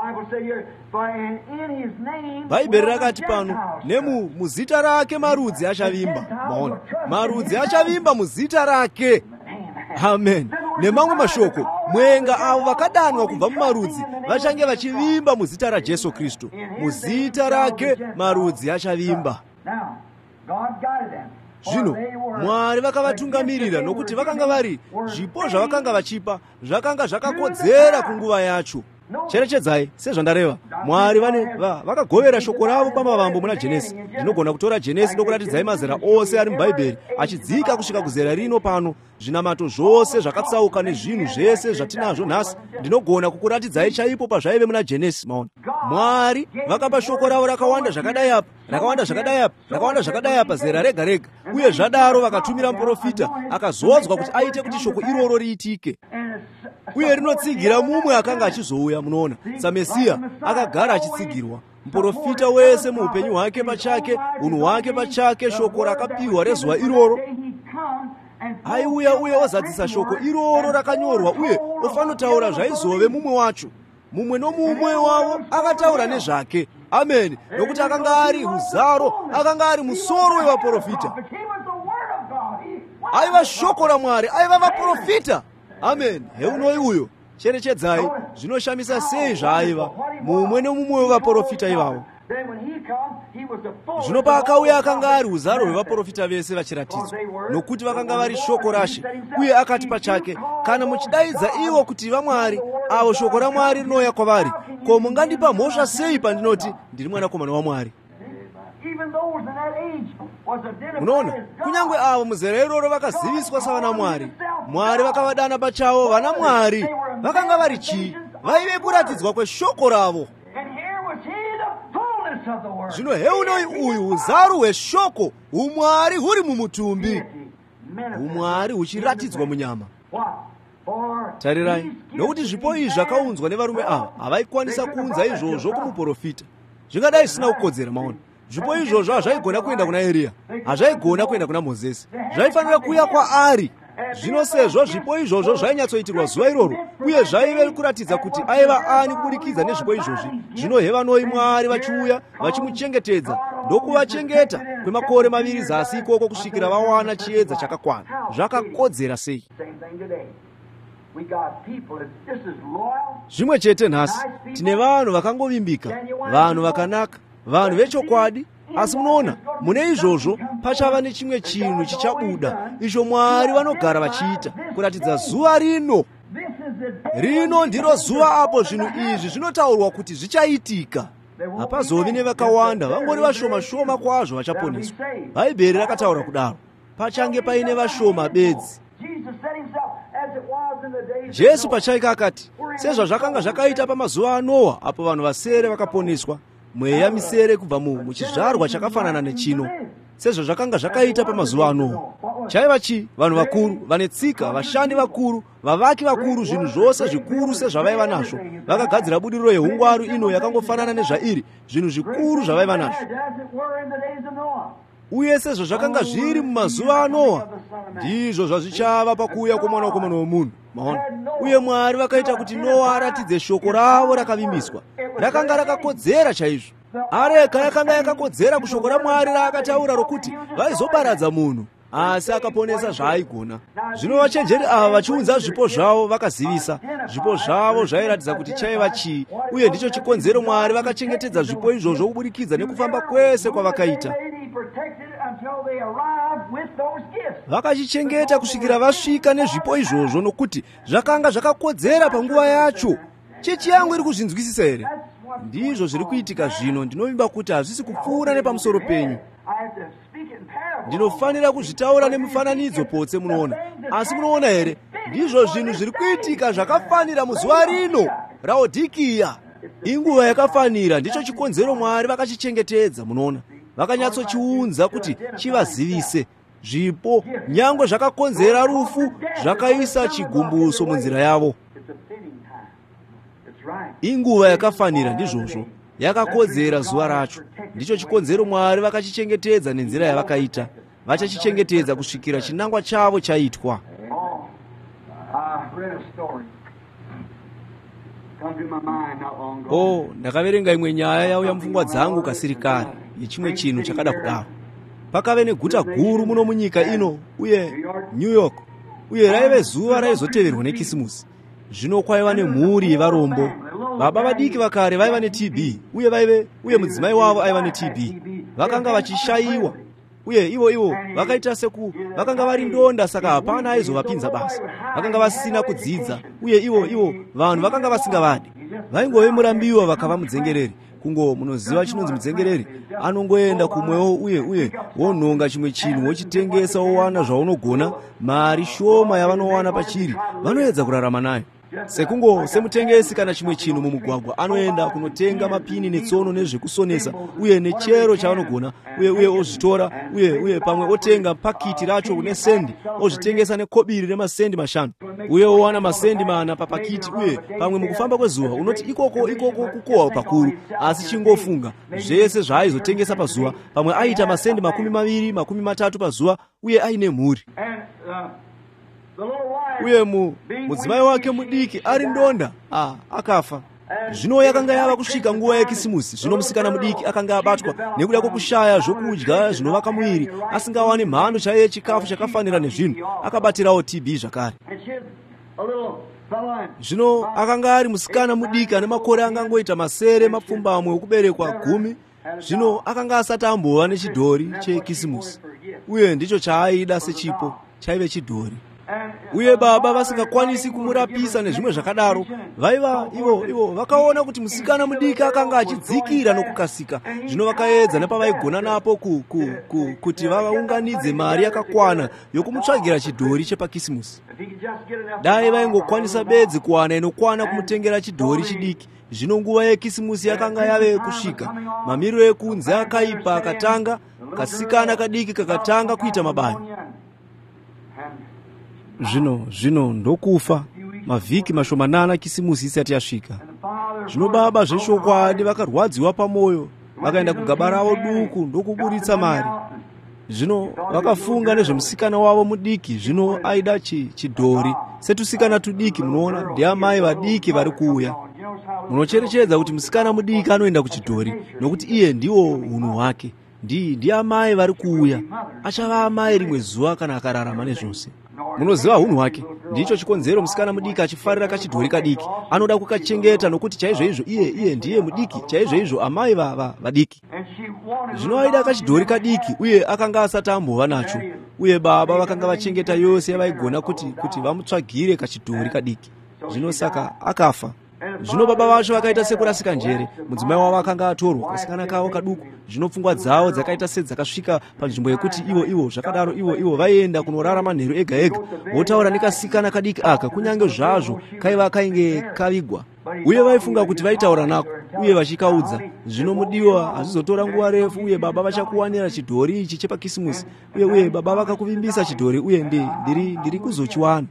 Bhaibheri rakati pano, nemu muzita rake marudzi achavimba. Maona, marudzi achavimba muzita rake. Amen. Nemamwe mashoko, mwenga avo vakadanwa kubva mumarudzi vachange vachivimba muzita raJesu Kristu. Muzita rake marudzi achavimba. Zvino Mwari vakavatungamirira nokuti vakanga vari zvipo zvavakanga vachipa zvakanga zvakakodzera kunguva yacho. Cherechedzai, sezvandareva, Mwari vane va, vakagovera shoko ravo pamavambo muna Jenesi. Ndinogona kutora Jenesi ndokuratidzai mazera ose ari muBhaibheri achidzika kusvika kuzera rino pano, zvinamato zvose zvakatsauka nezvinhu zvese zvatinazvo nhasi. Ndinogona kukuratidzai chaipo pazvaive muna Jenesi. Maona, Mwari vakapa shoko ravo rakawanda zvakadai apa, rakawanda zvakadai apa, rakawanda zvakadai apa zera rega rega, uye zvadaro vakatumira muprofita akazodzwa kuti aite kuti shoko iroro riitike. Uye rinotsigira mumwe akanga achizouya. Munoona, saMesiya akagara achitsigirwa. Muprofita wese muupenyu hwake pachake, unhu hwake pachake, shoko rakapiwa rezuva iroro aiuya uye ozadzisa shoko iroro rakanyorwa, uye ofanotaura zvaizove mumwe wacho. Mumwe nomumwe wavo akataura nezvake. Amen. Nokuti akanga ari huzaro, akanga ari musoro wevaprofita. Aiva shoko raMwari, aiva vaprofita. Amen. Heunoi uyo. Cherechedzai, zvinoshamisa sei zvaaiva mumwe nomumwe wevaprofita ivavo. Zvino paakauya akanga ari huzaro hwevaprofita vese vachiratidzwa, nokuti vakanga vari shoko raShe. Uye akati pachake, kana muchidaidza ivo kuti vaMwari, avo shoko raMwari rinouya kwavari, ko mungandipa mhosva sei pandinoti ndiri mwanakomana waMwari? munoona kunyangwe avo muzera iroro vakaziviswa savana mwari mwari vakavadana pachawo vana mwari vakanga vari chii vaive kuratidzwa kweshoko ravo. Zvino heunoi uyu uzaru hweshoko umwari huri mumutumbi, umwari huchiratidzwa munyama. Tarirai, nokuti zvipo izvi zvakaunzwa nevarume ava havaikwanisa kuunza izvozvo kumuprofita. Zvingadai zvisina kukodzera. Maona zvipo izvozvo hazvaigona kuenda kuna Eria, hazvaigona kuenda kuna Mozisi, zvaifanira kuuya kwaari. Zvino sezvo zvipo izvozvo zvainyatsoitirwa zuva iroro uye zvaive kuratidza kuti aiva ani kubudikidza nezvipo izvozvi, zvino hevanoi mwari vachiuya vachimuchengetedza ndokuvachengeta kwemakore maviri zasi ikoko kusvikira vawana chiedza chakakwana. Zvakakodzera sei? Zvimwe chete nhasi tine vanhu vakangovimbika, vanhu vakanaka, vanhu vechokwadi. Asi munoona, mune izvozvo pachava nechimwe chinhu chichabuda icho mwari vanogara vachiita kuratidza zuva rino. Rino ndiro zuva apo zvinhu izvi zvinotaurwa kuti zvichaitika. Hapazovi nevakawanda, vangori vashoma shoma kwazvo vachaponeswa. Bhaibheri rakataura kudaro, pachange paine vashoma bedzi. Jesu pachake akati, sezvazvakanga zvakaita pamazuva aNoa apo vanhu vasere vakaponeswa, mweya misere kubva muchizvarwa chakafanana nechino, sezvo zvakanga zvakaita pamazuva aNoa. Chaiva chi? Vanhu vakuru, vane tsika, vashandi vakuru, vavaki vakuru, zvinhu zvose zvikuru sezvavaiva nazvo. Vakagadzira budiriro yehungwaru ino yakangofanana nezvairi, zvinhu zvikuru zvavaiva nazvo. Uye sezvo zvakanga zviri mumazuva aNoa, ndizvo zvazvichava pakuuya kwomwanakomana womunhu. Maona, uye Mwari vakaita kuti Noa aratidze shoko ravo rakavimbiswa. Rakanga rakakodzera chaizvo. Areka yakanga yakakodzera kushoko raMwari raakataura rokuti vaizoparadza munhu, asi akaponesa zvaaigona. Zvino vachenjeri ava vachiunza zvipo zvavo vakazivisa. Zvipo zvavo zvairatidza kuti chaiva chii, uye ndicho chikonzero Mwari vakachengetedza zvipo izvozvo kubudikidza nekufamba kwese kwavakaita. Vakachichengeta kusvikira vasvika nezvipo izvozvo nokuti zvakanga zvakakodzera panguva yacho. Chechi yangu iri kuzvinzwisisa here? Ndizvo zviri kuitika zvino. Ndinovimba kuti hazvisi kupfuura nepamusoro penyu. Ndinofanira kuzvitaura nemufananidzo potse, munoona. Asi munoona here, ndizvo zvinhu zviri kuitika zvakafanira muzuva rino. Raodhikiya inguva yakafanira, ndicho chikonzero Mwari vakachichengetedza. Munoona, vakanyatsochiunza kuti chivazivise. Zvipo nyangwe zvakakonzera rufu zvakaisa chigumbuso munzira yavo. Inguva yakafanira, ndizvozvo yakakodzera zuva racho. Ndicho chikonzero Mwari vakachichengetedza nenzira yavakaita. Vachachichengetedza kusvikira chinangwa chavo chaitwa. Oh, ndakaverenga imwe nyaya yauya mupfungwa dzangu kasiri kare yechimwe chinhu chakada kudaro. Pakave neguta guru muno munyika ino, uye New York, uye raive zuva raizoteverwa nekisimusi. Zvino kwaiva nemhuri yevarombo. Baba vadiki vakare vaiva neT B, uye vaive uye mudzimai wavo aiva neT B. Vakanga vachishayiwa, uye ivo ivo vakaita seku vakanga vari ndonda, saka hapana aizovapinza basa. Vakanga vasina kudzidza, uye ivo ivo vanhu vakanga vasingavadi. Vaingove murambiwa vakava mudzengereri. Kungo munoziva chinonzi mudzengereri, anongoenda kumwewo uye uye wonhonga chimwe chinhu wochitengesa, wowana zvaunogona. Mari shoma yavanowana pachiri vanoedza kurarama nayo. Sekungo semutengesi kana chimwe chinhu mumugwagwa anoenda kunotenga mapini netsono nezvekusonesa uye nechero chaanogona, uye uye ozvitora, uye uye pamwe otenga pakiti racho kune sendi, ozvitengesa nekobiri remasendi mashanu, uye owana masendi mana papakiti. Uye pamwe mukufamba kwezuva unoti ikoko ikoko kukohwa pakuru, asi chingofunga zvese zvaaizotengesa pazuva. Pamwe aita masendi makumi maviri makumi matatu pazuva, uye aine mhuri. Uye mu mudzimai wake mudiki ari ndonda, ah, akafa. Zvino yakanga yava kusvika nguva yekisimusi. Zvino musikana mudiki akanga abatwa nekuda kwokushaya zvokudya zvinovaka muviri, asingawani mhando chaiye chikafu chakafanira nezvinhu. Akabatirawo T B zvakare. Zvino akanga ari musikana mudiki ane makore angangoita masere mapfumbamwe okuberekwa gumi. Zvino akanga asati ambova nechidhori chekisimusi, uye ndicho chaaida sechipo chaive chidhori. uye baba vasingakwanisi kumurapisa nezvimwe zvakadaro. Vaiva ivo ivo vakaona kuti musikana mudiki akanga achidzikira nokukasika. Zvino vakaedza nepavaigona napo ku, ku, ku, kuti vavaunganidze mari yakakwana yokumutsvagira chidhori chepakisimusi. Dai vaingokwanisa bedzi kuwana inokwana kumutengera chidhori chidiki. Zvino nguva yekisimusi yakanga yave kusvika. Mamiriro ekunze akaipa akatanga, kasikana kadiki kakatanga kuita mabani. Zvino zvino ndokufa mavhiki mashomanana kisimusi isati yasvika. Zvino baba zveshokwadi vakarwadziwa pamwoyo, vakaenda kugaba ravo duku ndokuburitsa mari. Zvino vakafunga nezvemusikana wavo mudiki. Zvino aida chi, chidhori setusikana tudiki. Munoona ndiamai vadiki vari kuuya. Munocherechedza kuti musikana mudiki anoenda kuchidhori nokuti iye ndiwo unhu hwake. Ndi ndiamai vari kuuya. Achava amai rimwe zuva kana akararama nezvose. Munoziva unhu hwake. Ndicho chikonzero musikana mudiki achifarira kachidhori kadiki. Anoda kukachengeta nokuti chaizvo izvo iye iye ndiye mudiki. Chaizvo izvo amai va, va, vadiki. Zvino aida kachidhori kadiki uye akanga asati ambova nacho. Uye baba vakanga vachengeta yose yavaigona kuti kuti vamutsvagire kachidhori kadiki. Zvino saka akafa. Zvino baba vacho vakaita sekurasika njere. Mudzimai wavo akanga atorwa kasikana kawo kaduku. Zvino pfungwa dzavo dzakaita sedzakasvika panzvimbo yekuti ivo ivo zvakadaro ivo ivo vaienda kunorara manheru ega ega. Votaura nekasikana kadiki aka kunyange zvazvo kaiva kainge kavigwa. Uye vaifunga kuti vaitaura nako uye vachikaudza. Zvino mudiwa hazizotora nguva refu uye baba vachakuwanira chidhori ichi chepakisimusi. Uye uye baba vakakuvimbisa chidhori uye ndi ndiri ndiri kuzochiwana.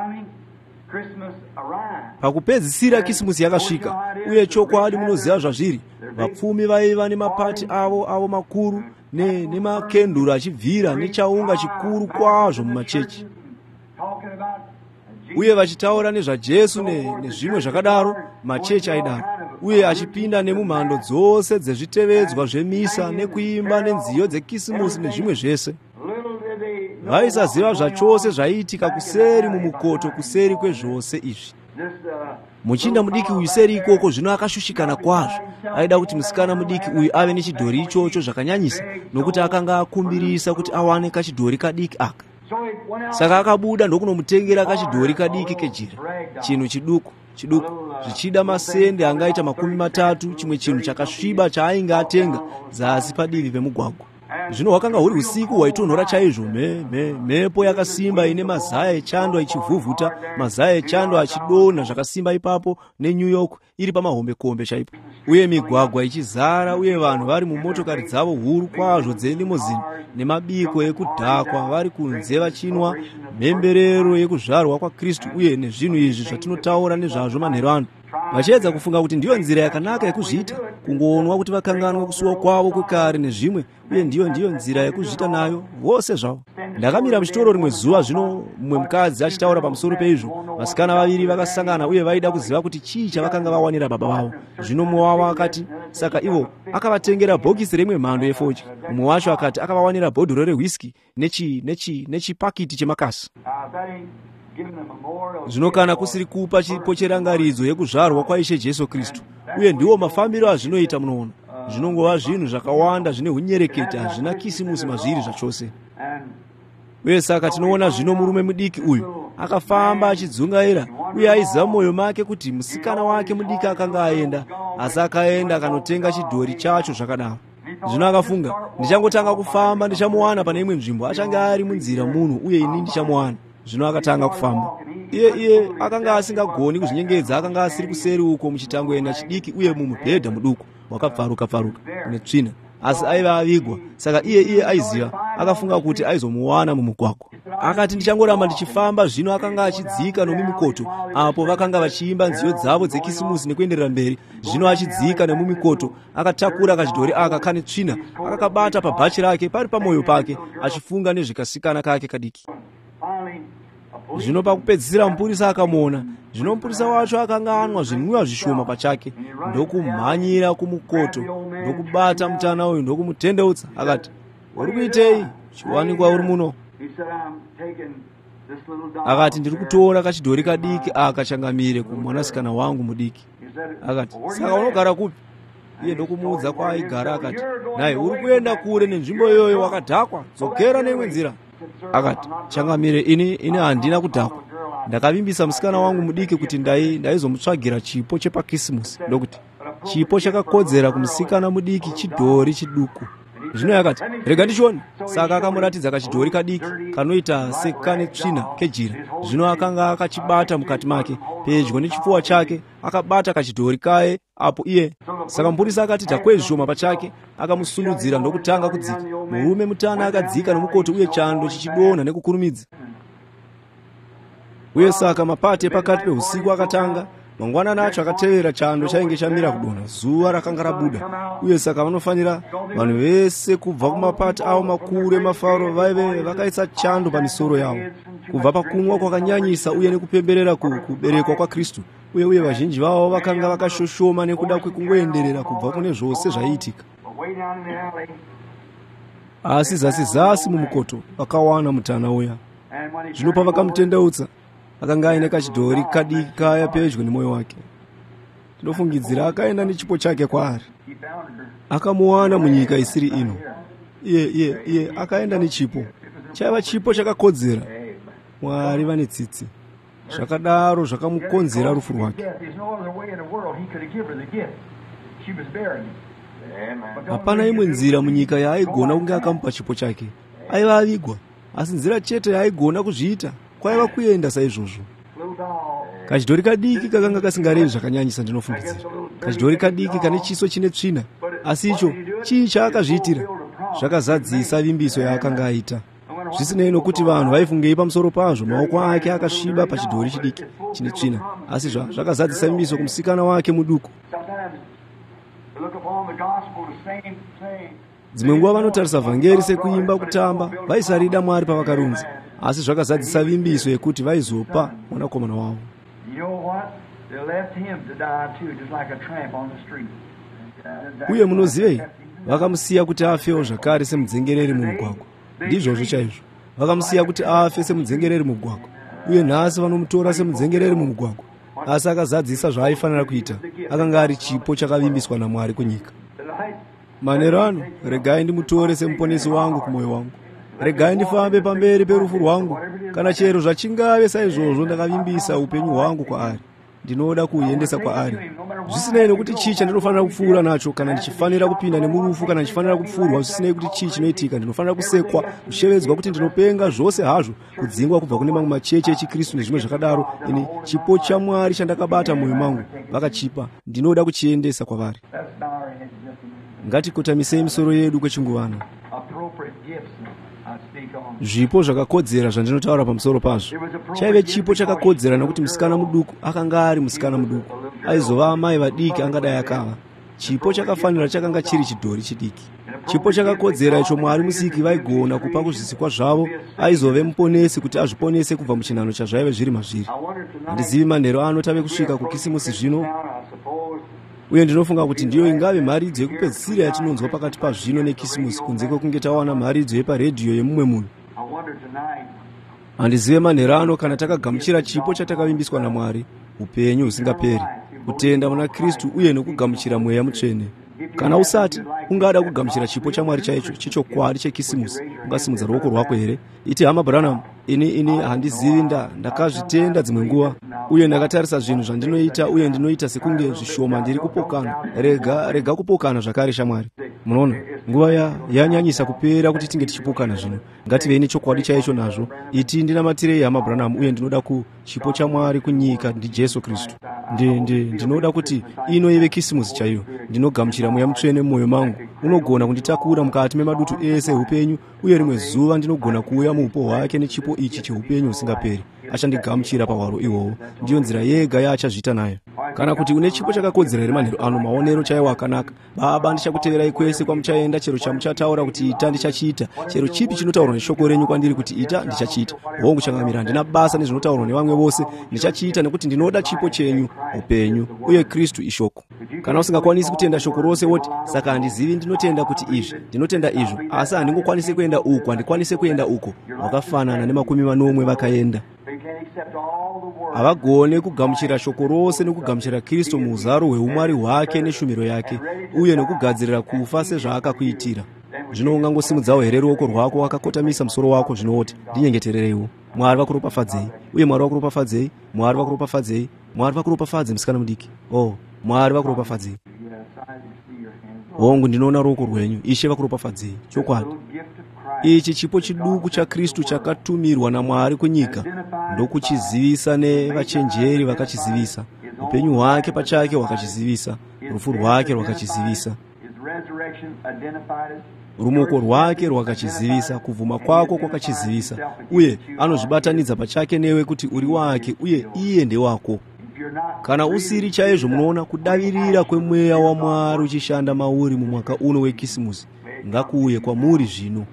Pakupedzisira kisimusi yakasvika uye chokwadi munoziva zvazviri. Vapfumi vaiva nemapati avo avo makuru ne nemakenduru achibvira nechaunga chikuru kwazvo mumachechi. Uye vachitaura nezvaJesu nezvimwe zvakadaro machechi aidaro. Uye achipinda nemumhando dzose dzezvitevedzwa zvemisa nekuimba nenziyo dzekisimusi nezvimwe zvese. Vaisaziva zvachose zvaiitika kuseri mumukoto kuseri kwezvose izvi. Muchinda mudiki uyu seri ikoko zvino akashushikana kwazvo. Aida kuti musikana mudiki uyu ave nechidhori ichocho zvakanyanyisa nokuti akanga akumbirisa kuti awane kachidhori kadiki aka. Saka akabuda ndokunomutengera kachidhori kadiki kejira. Chinhu chiduku chiduku zvichida masende angaita makumi matatu, chimwe chinhu chakasviba chaainge atenga zasi padivi pemugwagwa. Zvino hwakanga huri usiku hwaitonhora chaizvo. Me, me, mepo yakasimba ine mazaya echando ichivhuvhuta, mazaya echando achidonha zvakasimba ipapo neNew York iri pamahombekombe chaipo. Uye migwagwa ichizara uye vanhu vari mumotokari dzavo huru kwazvo dzelimozini nemabiko ekudhakwa vari kunze vachinwa mhemberero yekuzvarwa kwaKristu uye nezvinhu izvi zvatinotaura nezvazvo manheru ano. Vachiedza kufunga kuti ndiyo nzira yakanaka yekuzviita, kungoonwa kuti vakanganwa kusuwa kwavo kwekare nezvimwe, uye ndiyo ndiyo nzira yekuzviita nayo vose zvavo. Ndakamira muchitoro rimwe zuva zvino mumwe mukadzi achitaura pamusoro peizvo. Vasikana vaviri vakasangana uye vaida kuziva kuti chii chavakanga vawanira baba vavo. Zvino mumwe wavo akati, saka ivo akavatengera bhokisi remwe mhando yefochi. Mumwe wacho akati akavawanira bhodhoro rewhisky nechi nechi nechipakiti chemakasi. Zvino kana kusiri kupa chipo cherangaridzo yekuzvarwa kwaIshe Jesu Kristu, uye ndiwo mafambiro azvinoita. Munoona zvinongova zvinhu zvakawanda zvine hunyereketi, hazvina kisimusi mazviri zvachose. Uye saka tinoona zvino murume mudiki uyu akafamba achidzungaira uye aiziva mumwoyo make kuti musikana wake mudiki akanga aenda, asi akaenda akanotenga chidhori chacho zvakadaro. Zvino akafunga, ndichangotanga kufamba ndichamuwana pane imwe nzvimbo, achange ari munzira munhu uye ini ndichamuwana. Zvino akatanga kufamba. Iye iye akanga asingagoni kuzvinyengedza, akanga asiri kuseri uko muchitangoenda chidiki uye mumubhedha muduku wakapfaruka pfaruka netsvina, asi aiva avigwa. Saka iye iye aiziva, akafunga kuti aizomuwana mumugwagwa. Akati ndichangoramba ndichifamba. Zvino akanga achidzika nomumikoto apo vakanga vachiimba nziyo dzavo dzekisimusi nekuenderera mberi. Zvino achidzika nemumikoto akatakura kachidhori aka kane tsvina, akakabata pabhachi rake pari pamwoyo pake, achifunga nezvikasikana kake kadiki. Zvino pakupedzisira mupurisa akamuona. Zvino mupurisa wacho akanga anwa zvinwiwa zvishoma pachake, ndokumhanyira kumukoto ndokubata mutana uyu ndokumutendeutsa. Akati, uri kuitei? Chiwanikwa uri muno? Akati, ndiri kutora kachidhori kadiki aka changamire kumwanasikana wangu mudiki. Akati, saka unogara kupi? Iye ndokumuudza kwaaigara. Akati, naye uri kuenda kure nenzvimbo iyoyo wakadhakwa, dzokera neimwe nzira. Akati, changamire, ini ini handina kudhakwa. ndakavimbisa musikana wangu mudiki kuti ndai ndaizomutsvagira chipo chepakisimusi ndokuti chipo chakakodzera kumusikana mudiki chidhori chiduku. Zvino yakati rega ndichione. Saka akamuratidza kachidhori kadiki kanoita sekane tsvina kejira. Zvino akanga akachibata mukati make pedyo nechipfuwa chake, akabata kachidhori kaye apo iye. Saka mupurisa akati takwezvoma pachake, akamusunudzira ndokutanga kudzika. Murume mutana akadzika nomukoto uye chando chichidonha nekukurumidza. Uye saka mapate pakati peusiku akatanga. Mangwanani acho akatevera chando chainge chamira kudonha, zuva rakanga rabuda. Uye saka vanofanira vanhu vese kubva kumapati avo makuru emafaro vaive vakaisa chando pamisoro yavo, kubva pakumwa kwakanyanyisa uye nekupemberera kuberekwa kwaKristu. Uye uye vazhinji vavo vakanga vakashoshoma nekuda kwekungoenderera kubva kune zvose zvaiitika. Asi zasi zasi mumukoto vakawana mutana uya. Zvino pavakamutendeutsa, akanga aine kachidhori kadiki kaya pedyo nemoyo wake. Tinofungidzira akaenda nechipo chake kwaari. Akamuwana munyika isiri ino. Iye iye iye akaenda nechipo. Chaiva chipo chakakodzera. Mwari vane tsitsi. Zvakadaro zvakamukonzera rufu rwake. Hapana imwe nzira munyika yaaigona kunge akamupa chipo chake. Aiva avigwa, asi nzira chete yaaigona kuzviita kwaiva kuenda saizvozvo. Kachidhori kadiki kakanga kasingarevi zvakanyanyisa ndinofungidzira. Kachidhori kadiki kane chiso chine tsvina, asi icho chii chaakazviitira? Zvakazadzisa vimbiso yaakanga aita. Zvisinei nokuti vanhu vaifungei pamusoro pazvo, maoko ake akasviba pachidhori chidiki chine tsvina, asi zvakazadzisa vimbiso kumusikana wake muduku. Dzimwe nguva vanotarisa vhangeri sekuimba kutamba, vaisarida Mwari pavakarunza, asi zvakazadzisa vimbiso yekuti vaizopa mwanakomana wavo. Uye munozivei, vakamusiya kuti afewo zvakare semudzengereri mumugwagwa. Ndizvozvo chaizvo, vakamusiya kuti afe semudzengereri mumugwagwa, uye nhasi vanomutora semudzengereri mumugwagwa. Asi akazadzisa zvaaifanira kuita, akanga ari chipo chakavimbiswa naMwari kunyika. Manero ano, regai ndimutore semuponesi wangu kumwoyo wangu. Regai ndifambe pamberi perufu rwangu, kana chero zvachingave saizvozvo ndakavimbisa upenyu hwangu kwaari. Ndinoda kuuendesa kwaari. Zvisinei nokuti chii chandinofanira kupfuura nacho, kana ndichifanira kupinda nemurufu, kana ndichifanira kupfurwa, zvisinei kuti chii chinoitika, ndinofanira kusekwa, kushevedzwa kuti ndinopenga zvose hazvo, kudzingwa kubva kune mamwe macheche echiKristu nezvimwe zvakadaro. Ini chipo chaMwari chandakabata mwoyo mangu vakachipa, ndinoda kuchiendesa kwavari. Ngatikotamisei misoro yedu kwechinguvana. Zvipo zvakakodzera zvandinotaura pamusoro pazvo. Chaive chipo chakakodzera nokuti musikana muduku akanga ari musikana muduku, aizova amai vadiki angadai akava. Chipo chakafanira chakanga chiri chidhori chidiki. Chipo chakakodzera icho Mwari Musiki vaigona kupa kuzvisikwa zvavo, aizove muponesi kuti azviponese kubva muchinhano chazvaive zviri mazviri. Handizivi manheru ano tave kusvika kukisimusi zvino, uye ndinofunga kuti ndiyo ingave mharidzo yekupedzisira yatinonzwa pakati pazvino nekisimusi, kunze kwekunge tawana mharidzo yeparedhiyo yemumwe munhu. Handizive manheru ano kana takagamuchira chipo chatakavimbiswa naMwari, upenyu husingaperi, kutenda muna Kristu uye nokugamuchira Mweya Mutsvene. Kana usati ungada kugamuchira chipo chaMwari chaicho chechokwadi chekisimusi, ungasimudza ruoko rwako here? Iti hama Branham, ini ini handizivi, nda ndakazvitenda dzimwe nguva, uye ndakatarisa zvinhu zvandinoita, uye ndinoita sekunge zvishoma ndiri kupokana. Rega rega kupokana zvakare shamwari. Munoona, nguva ya yanyanyisa kupera kuti tinge tichipokana zvino. Ngativei nechokwadi chaicho nazvo. Iti ndinamatirei hama Branham, uye ndinoda ku chipo chaMwari kunyika ndi Jesu Kristu. Ndi ndi ndinoda kuti ino ive kisimusi chaiyo. Ndinogamuchira Mweya Mutsvene mumwoyo mangu, unogona kunditakura mukati memadutu ese upenyu, uye rimwe zuva ndinogona kuuya muupo hwake nechipo ichi cheupenyu husingaperi. Achandigamuchira pahwaro ihwohwo. Ndiyo nzira yega yaachazviita nayo. Kana kuti une chipo chakakodzera here manheru ano, maonero chaiwo akanaka. Baba, ndichakuteverai kwese kwamuchaenda, chero chamuchataura kuti ita ndichachiita, chero chipi chinotaurwa neshoko renyu kwandiri kuti ita ndichachiita. Hongu changamira, handina basa nezvinotaurwa nevamwe vose, ndichachiita nekuti ndinoda chipo chenyu, upenyu, uye Kristu ishoko. Kana usingakwanisi kutenda shoko rose woti, saka handizivi, ndinotenda kuti izvi, ndinotenda izvo, asi handingokwanisi kuenda uko, handikwanisi kuenda uko. Wakafanana nemakumi manomwe vakaenda. Havagone kugamuchira shoko rose nekugamuchira Kristu muuzaro hweumwari hwake neshumiro yake, uye nekugadzirira kufa sezvaakakuitira. Zvino ungangosimudzawo here ruoko rwako wakakotamisa musoro wako zvinoti, ndinyengeterereiwo. Mwari vakuropafadzei, uye Mwari vakuropafadzei, Mwari vakuropafadzei, Mwari vakuropafadze musikana mudiki. Oh, Mwari vakuropafadzei. Hongu ndinoona ruoko rwenyu, Ishe vakuropafadzei. Chokwadi. Ichi chipo chiduku cha Kristu chakatumirwa naMwari kunyika ndokuchizivisa nevachenjeri vakachizivisa. Upenyu hwake pachake hwakachizivisa, rufu rwake rwakachizivisa, rumoko rwake rwakachizivisa, kuvuma kwako kwakachizivisa, uye anozvibatanidza pachake newe kuti uri wake uye iye ndewako. Kana usiri chaizvo, munoona kudavirira kwemweya waMwari uchishanda mauri mumwaka uno wekisimusi ngakuuye kwamuri zvino.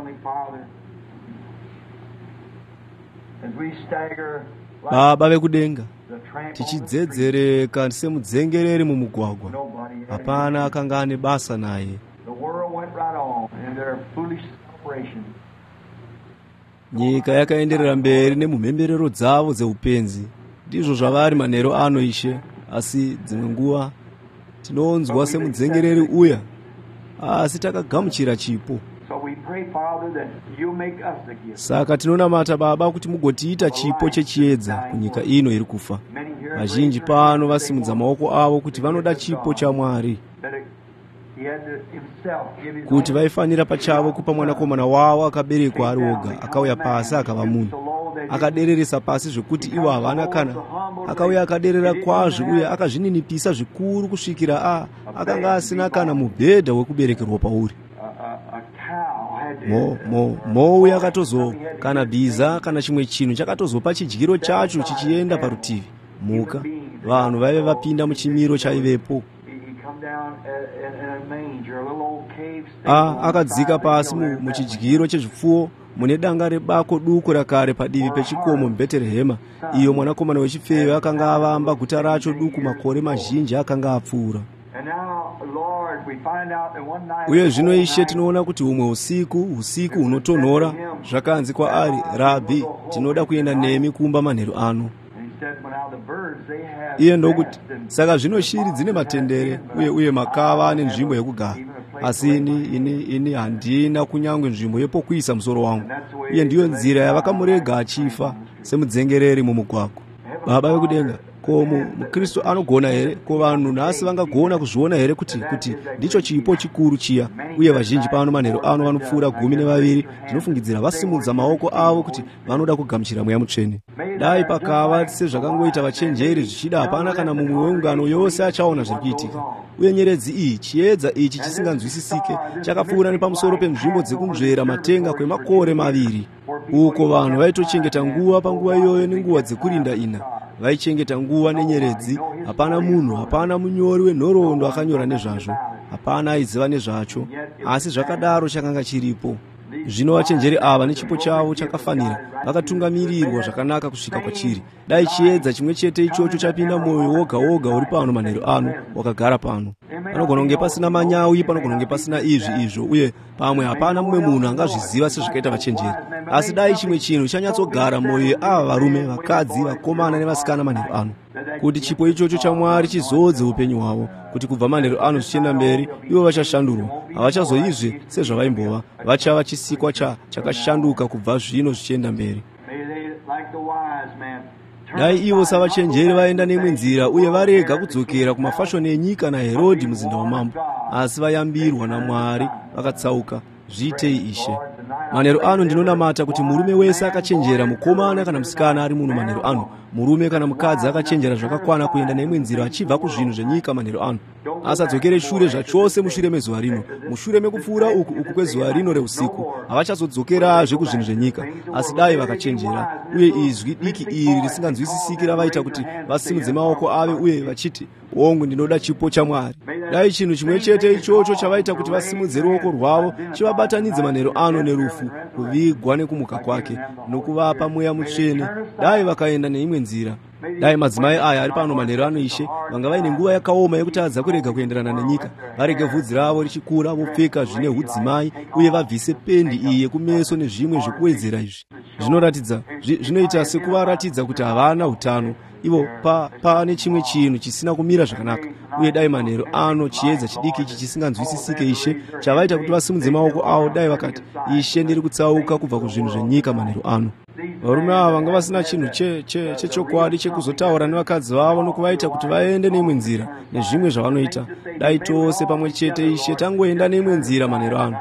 Baba vekudenga, tichidzedzereka semudzengereri mumugwagwa, hapana akanga ane basa naye. Nyika yakaenderera mberi nemumhemberero dzavo dzeupenzi. Ndizvo zvavari manheru ano, Ishe, asi dzimwe nguva tinonzwa semudzengereri uya, asi takagamuchira chipo. Saka tinonamata Baba kuti mugotiita chipo chechiedza kunyika ino iri kufa. Vazhinji pano vasimudza maoko avo kuti vanoda chipo chaMwari, kuti vaifanira pachavo kupa mwanakomana wavo akaberekwa ari oga, akauya pasi akava munhu, akadereresa pasi zvekuti ivo havana kana. Akauya akaderera kwazvo uye akazvininipisa zvikuru kusvikira a akanga asina kana mubhedha wekuberekerwa pauri. mo mo mou yakatozo kana bhiza kana chimwe chinhu chakatozopa chidyiro chacho chichienda parutivi. Muka vanhu vaive vapinda muchimiro chaivepo. a akadzika pasi muchidyiro chezvipfuwo mune danga rebako duku rakare padivi pechikomo muBheterehema, iyo mwanakomana wechifeve akanga avamba guta racho duku makore mazhinji akanga apfuura. Uye zvino Ishe, tinoona kuti umwe usiku usiku unotonhora zvakanzi kwaari, Rabhi, tinoda kuenda nemi kumba manheru ano. Iye ndokuti, saka zvino shiri dzine matendere uye uye makava ane nzvimbo yekugara, asi ini ini ini handina kunyange nzvimbo yepokuisa musoro wangu. Uye ndiyo nzira yavakamurega achifa semudzengereri mumugwagwa. Baba vekudenga, ko mukristu anogona here? Ko vanhu nhasi vangagona kuzviona here kuti kuti ndicho chipo chikuru chiya? Uye vazhinji pano manheru ano vanopfuura gumi nevaviri ndinofungidzira vasimudza maoko avo kuti vanoda kugamuchira mweya mutsvene. Dai pakava sezvakangoita vachenjeri zvichida, hapana kana mumwe weungano yose achaona zviri kuitika. Uye nyeredzi iyi, chiedza ichi chisinganzwisisike, chakapfuura nepamusoro penzvimbo dzekunzvera matenga kwemakore maviri. Uko vanhu vaitochengeta nguva panguva iyoyo nenguva dzekurinda ina, vaichengeta nguva nenyeredzi. Hapana munhu, hapana munyori wenhoroondo akanyora nezvazvo, hapana aiziva nezvacho, asi zvakadaro chakanga chiripo. Zvino vachenjeri ava nechipo chavo chakafanira vakatungamirirwa zvakanaka kusvika kwachiri. Dai chiedza chimwe chete ichocho chapinda mwoyo woga woga uri pano manheru ano, wakagara pano. Panogona kunge pasina manyawi, panogona kunge pasina izvi izvo, uye pamwe hapana mumwe munhu angazviziva sezvakaita vachenjeri. Asi dai chimwe chinhu chanyatsogara mwoyo ava varume, vakadzi, vakomana nevasikana manheru ano, kuti chipo ichocho chaMwari chizodze upenyu hwavo, kuti kubva manheru ano zvichienda mberi ivo vachashandurwa. Havachazoizve sezvavaimbova, vachava chisikwa cha chakashanduka kubva zvino zvichienda mberi. Dai ivo savachenjeri vaenda nemwe nzira uye varega kudzokera kumafashoni enyika naHerodhi muzinda wamambo, asi vayambirwa naMwari vakatsauka. Zviitei Ishe. Manheru ano ndinonamata kuti murume wese akachenjera, mukomana kana musikana ari muno manheru ano, murume kana mukadzi akachenjera zvakakwana kuenda nemwe nzira achibva kuzvinhu zvenyika manheru ano, asadzokere shure zvachose mushure mezuva rino. Mushure mekupfuura uku uku kwezuva rino reusiku havachazodzokerazve kuzvinhu zvenyika, asi dai vakachenjera. Uye izwi diki iri risinganzwisisiki ravaita kuti vasimudze maoko ave uye vachiti, hongu ndinoda chipo chaMwari. Dai chinhu chimwe chete ichocho chavaita kuti vasimudze ruoko rwavo chivabatanidze manheru ano nerufu, kuvigwa nekumuka kwake, nokuvapa mweya mutsvene. Dai vakaenda neimwe nzira. Dai madzimai aya ari pano manheru ano, Ishe, vanga vaine nguva yakaoma yekutadza kurega kuenderana nenyika. Varege vhudzi ravo richikura, vopfeka zvine udzimai, uye vabvise pendi iyi yekumeso nezvimwe zvekuwedzera izvi. Zvinoratidza zvinoita sekuvaratidza kuti havana utano. ivo pa pane chimwe chinhu chisina kumira zvakanaka, uye dai manheru ano chiedza chidiki ichi chisinganzwisisike Ishe chavaita kuti vasimudze maoko avo, dai vakati, Ishe, ndiri kutsauka kubva kuzvinhu zvenyika manheru ano. Varume ava vanga vasina chinhu chechokwadi chekuzotaura nevakadzi vavo nokuvaita kuti vaende neimwe nzira nezvimwe zvavanoita. Dai tose pamwe chete Ishe tangoenda neimwe nzira manheru ano.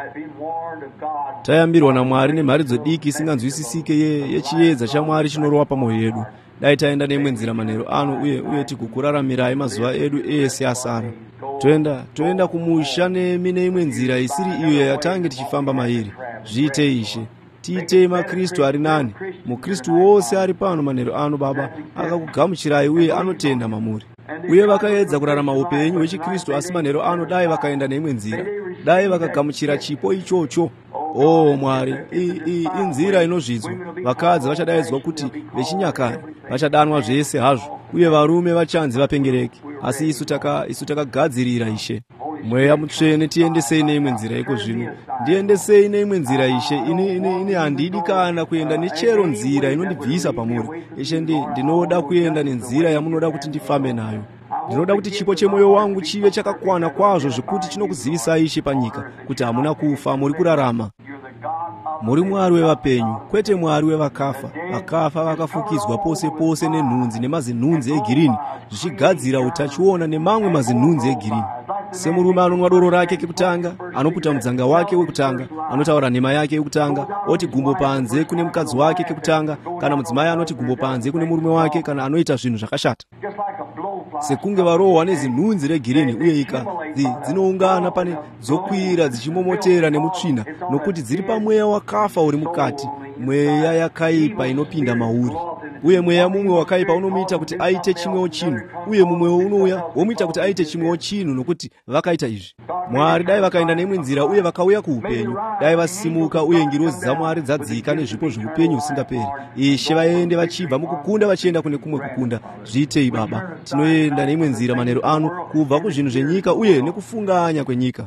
Tayambirwa naMwari nemharidzo diki isinganzwisisike yechiedza chaMwari chinorova pamwoyo yedu. Dai taenda neimwe nzira manheru ano, uye uye tigokuraramirai mazuva edu ese asara. Toenda toenda kumusha nemi neimwe nzira isiri iyo yatange tichifamba mairi. Zviite Ishe. Tiitei maKristu ari nani. MuKristu wose ari pano manheru ano, Baba, akakugamuchirai uye anotenda mamuri. Uye vakaedza kurarama upenyu hwechiKristu, asi manheru ano dai vakaenda neimwe nzira, dai vakagamuchira chipo ichocho. O Mwari, inzira inozvidzwa. Vakadzi vachadaidzwa kuti vechinyakare, vachadanwa zvese hazvo, uye varume vachanzi vapengereki. Asi isu taka isu takagadzirira Ishe. Mweya Mutsvene, tiendesei neimwe nzira iko zvino. Ndiendesei neimwe nzira Ishe. Ini ini ini handidi kana kuenda nechero nzira inondibvisa pamuri. Ishe, ndinoda kuenda nenzira yamunoda kuti ndifambe nayo. Ndinoda kuti chipo chemwoyo wangu chive chakakwana kwazvo zvekuti chinokuzivisai Ishe panyika kuti hamuna kufa, muri kurarama. Muri Mwari wevapenyu, kwete Mwari wevakafa. Vakafa vakafukidzwa pose pose nenhunzi nemazinhunzi egirini, zvichigadzira utachiona nemamwe mazinhunzi egirini. Semurume anonwa doro rake kekutanga, anoputa mudzanga wake wekutanga, anotaura nhema yake yekutanga, oti gumbo panze kune mukadzi wake kekutanga, kana mudzimai anoti gumbo panze kune murume wake, kana anoita zvinhu zvakashata. Sekunge varohwa nezinhunzi regirini, uye ika dzinoungana pane dzokwira dzichimomotera nemutsvina, nokuti dziri pamweya wakafa uri mukati, mweya yakaipa inopinda mauri. Uye mweya mumwe wakaipa unomuita kuti aite chimwewo chinhu, uye mumwewo unouya womuita kuti aite chimwewo chinhu, nokuti vakaita izvi. Mwari, dai vakaenda neimwe nzira uye vakauya kuupenyu, dai vasimuka uye ngirozi dzaMwari dzadzika nezvipo zveupenyu husingaperi. Ishe, vaende vachibva mukukunda vachienda kune kumwe kukunda. Zviitei Baba, tinoenda neimwe nzira manheru ano, kubva kuzvinhu zvenyika uye nekufunganya kwenyika.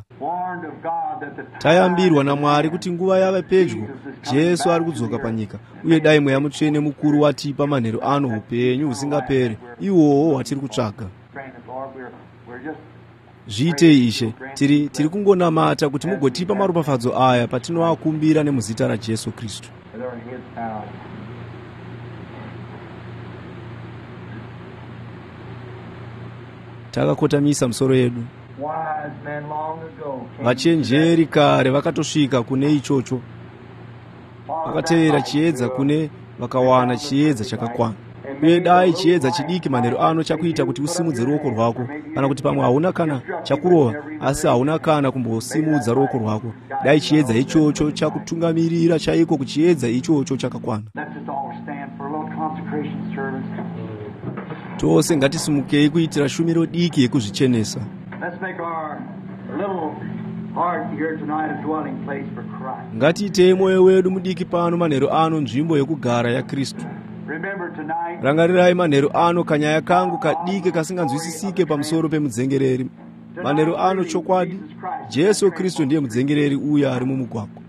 Tayambirwa naMwari kuti nguva yava pedyo, Jesu ari kudzoka panyika, uye dai Mweya Mutsvene mukuru watipa manheru ano upenyu husingaperi, ihwohwo hwatiri kutsvaga. Zviitei Ishe, tiri tiri kungonamata kuti mugotipa maropafadzo aya patinoakumbira nemuzita raJesu Kristu. Takakotamisa misoro yedu. Vachenjeri kare vakatosvika kune ichocho, vakatevera chiedza kune vakawana chiedza chakakwana. Uye dai chiedza chidiki manheru ano chakuita kuti usimudze ruoko rwako, kana kuti pamwe hauna kana chakurova asi hauna kana kumbosimudza ruoko rwako, dai chiedza ichocho chakutungamirira chaiko kuchiedza ichocho chakakwana. Tose ngatisimukei kuitira shumiro diki yekuzvichenesa. Ngatiitei mwoyo wedu mudiki pano manheru ano nzvimbo yekugara yaKristu. Rangarirai manheru ano kanyaya kangu kadike kasinganzwisisike pamusoro pemudzengereri. Manheru ano chokwadi, Jesu Kristu ndiye mudzengereri uya ari mumugwagwa.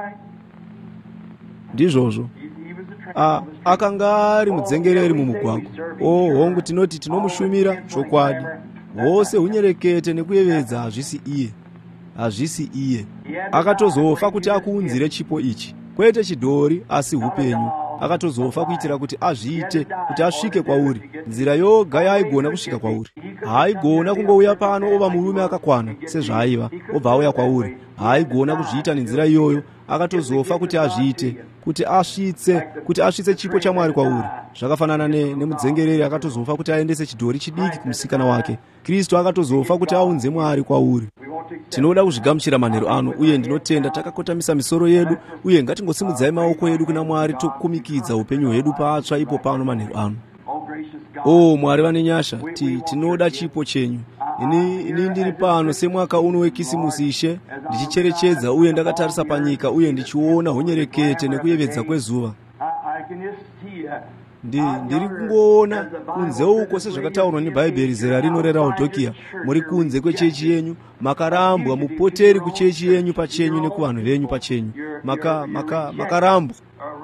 Ndizvozvo. A, akanga ari mudzengereri mumugwagwa. Oh, hongu tinoti tinomushumira chokwadi. Hwose hunyerekete nekuyevedza hazvisi iye. Hazvisi iye. Akatozofa kuti akuunzire chipo ichi. Kwete chidhori asi upenyu. Akatozofa kuitira kuti azviite kuti asvike kwauri. Nzira yoga yaigona kusvika kwauri. Haigona kungouya pano ova murume akakwana sezvaaiva obva auya kwauri. Haigona kuzviita nenzira iyoyo. Akatozofa kuti azviite kuti asvitse kuti asvitse chipo chaMwari kwauri. Zvakafanana ne nemudzengereri akatozofa kuti aendese chidhori chidiki kumusikana wake. Kristu akatozofa kuti aunze Mwari kwauri. Tinoda kuzvigamuchira manheru ano, uye ndinotenda takakotamisa misoro yedu, uye ngatingosimudzai maoko edu kuna Mwari tokumikidza upenyu hwedu patsva ipo pano manheru ano. O Mwari vane nyasha, ti tinoda chipo chenyu. Ini ini ndiri pano semwaka uno wekisimusi Ishe, ndichicherechedza uye ndakatarisa panyika uye ndichiona hunyerekete nekuyevedza kwezuva. Ndi ndiri kungoona kunze uko sezvakataurwa neBhaibheri zera rino reRaodhokia, muri kunze kwechechi yenyu, makarambwa, mupoteri kuchechi yenyu pachenyu nekuvanhu venyu pachenyu. Maka maka makarambwa.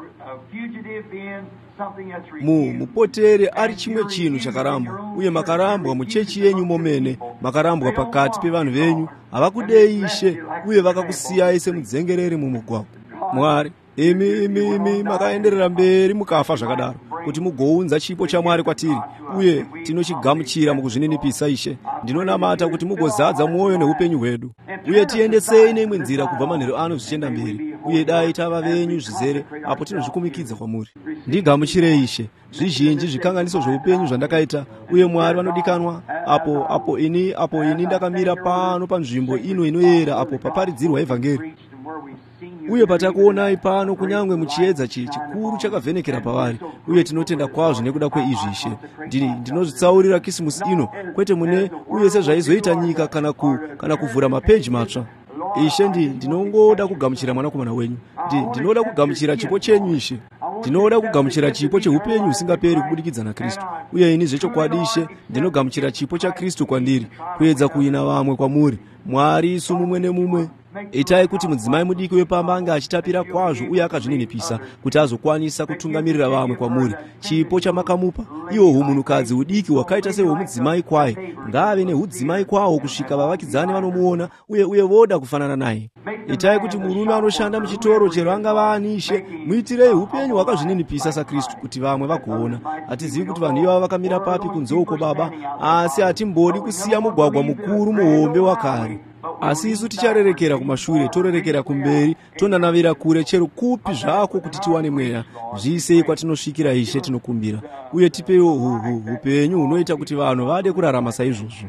mu mupotere ari chimwe chinhu chakarambwa, uye makarambwa muchechi yenyu momene, makarambwa pakati pevanhu venyu havakudei Ishe, uye vakakusiyai semudzengereri mumugwagwa. Mwari, imi imi imi makaenderera mberi mukafa zvakadaro kuti mugounza chipo chaMwari kwatiri, uye tinochigamuchira mukuzvininipisa Ishe. Ndinonamata kuti mugozadza mwoyo neupenyu hwedu, uye tiendesei neimwe nzira kubva manheru ano zvichienda mberi, uye dai tava venyu zvizere apo tinozvikumikidza kwamuri. Ndigamuchirei Ishe zvizhinji zvikanganiso zveupenyu zvandakaita, uye Mwari vanodikanwa, apo apo ini apo ini ndakamira pano panzvimbo ino inoyera, apo paparidzirwa evhangeri, uye patakuonai pano kunyange muchiedza chii chikuru chakavhenekera pavari, uye tinotenda kwazvo nekuda kweizvi Ishe. Ndini ndinozvitsaurira Kisimusi ino, kwete mune uye sezvaizoita nyika kana ku kana kuvhura mapeji matsva. Ishe, ndi ndinongoda kugamuchira mwanakomana wenyu, ndi ndinoda kugamuchira chipo chenyu Ishe. Ndinoda kugamuchira chipo cheupenyu usingaperi kubudikidza naKristu, uye ini zvechokwadi Ishe ndinogamuchira chipo chaKristu kwandiri, kuedza kuina vamwe kwamuri. Mwari isu mumwe nemumwe, itai kuti mudzimai mudiki wepamba ange achitapira kwazvo uye akazvininipisa kuti azokwanisa kutungamirira vamwe kwamuri. Chipo chamakamupa iwo munhukadzi udiki hwakaita sehwomudzimai kwaye, ngaave nehudzimai kwawo kusvika vavakidzani vanomuona uye uye voda kufanana naye. Itai kuti murume anoshanda muchitoro chero angava ani Ishe, muitirei upenyu hwakazvininipisa saKristu kuti vamwe vagoona. Hatizivi kuti vanhu ivava vakamira papi kunze uko Baba, asi hatimbodi kusiya mugwagwa mukuru muhombe wakare. Asi isu ticharerekera kumashure, torerekera kumberi, tondanavira kure chero kupi zvako kuti tiwane mweya. Zvisei kwatinosvikira Ishe tinokumbira, uye tipewo upenyu hunoita kuti vanhu vade kurarama saizvozvo.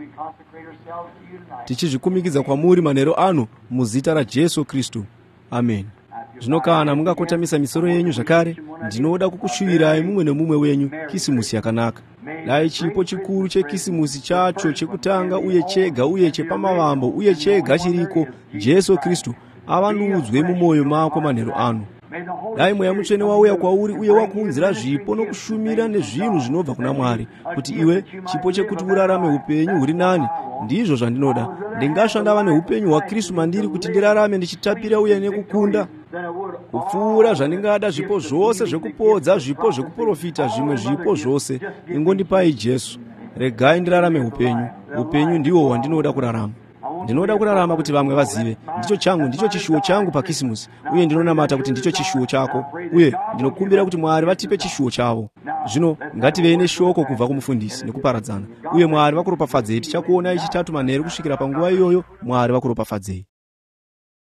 Tichizvikumikidza kwamuri manheru ano muzita raJesu Kristu. Amen. Zvino kana mungakotamisa misoro yenyu zvakare, ndinoda kukushuvirai mumwe nemumwe wenyu Kisimusi yakanaka. Dai chipo chikuru chekisimusi chacho chekutanga uye chega uye chepamavambo uye chega chiriko, Jesu Kristu, avandudzwe mumwoyo mako manheru ano. Dai Mweya Mutsvene wauya kwauri uye wakuunzira zvipo nokushumira nezvinhu zvinobva kuna Mwari, kuti iwe chipo chekuti urarame upenyu huri nani. Ndizvo zvandinoda. Ndingasva ndava neupenyu hwaKristu mandiri kuti ndirarame ndichitapira uye nekukunda kupfuura zvandingada, zvipo zvose zvekupodza, zvipo zvekuprofita, zvimwe zvipo zvose. Ingondipai Jesu, regai ndirarame upenyu. Upenyu ndihwo hwandinoda kurarama. Ndinoda kurarama kuti vamwe vazive. Ndicho changu, ndicho chishuwo changu paKisimusi, uye ndinonamata kuti ndicho chishuwo chako, uye ndinokumbira kuti Mwari vatipe chishuwo chavo. Zvino ngativei neshoko kubva kumufundisi nekuparadzana, uye Mwari vakuropafadzei. Tichakuonai chitatu manheru kusvikira panguva iyoyo. Mwari vakuropafadzei.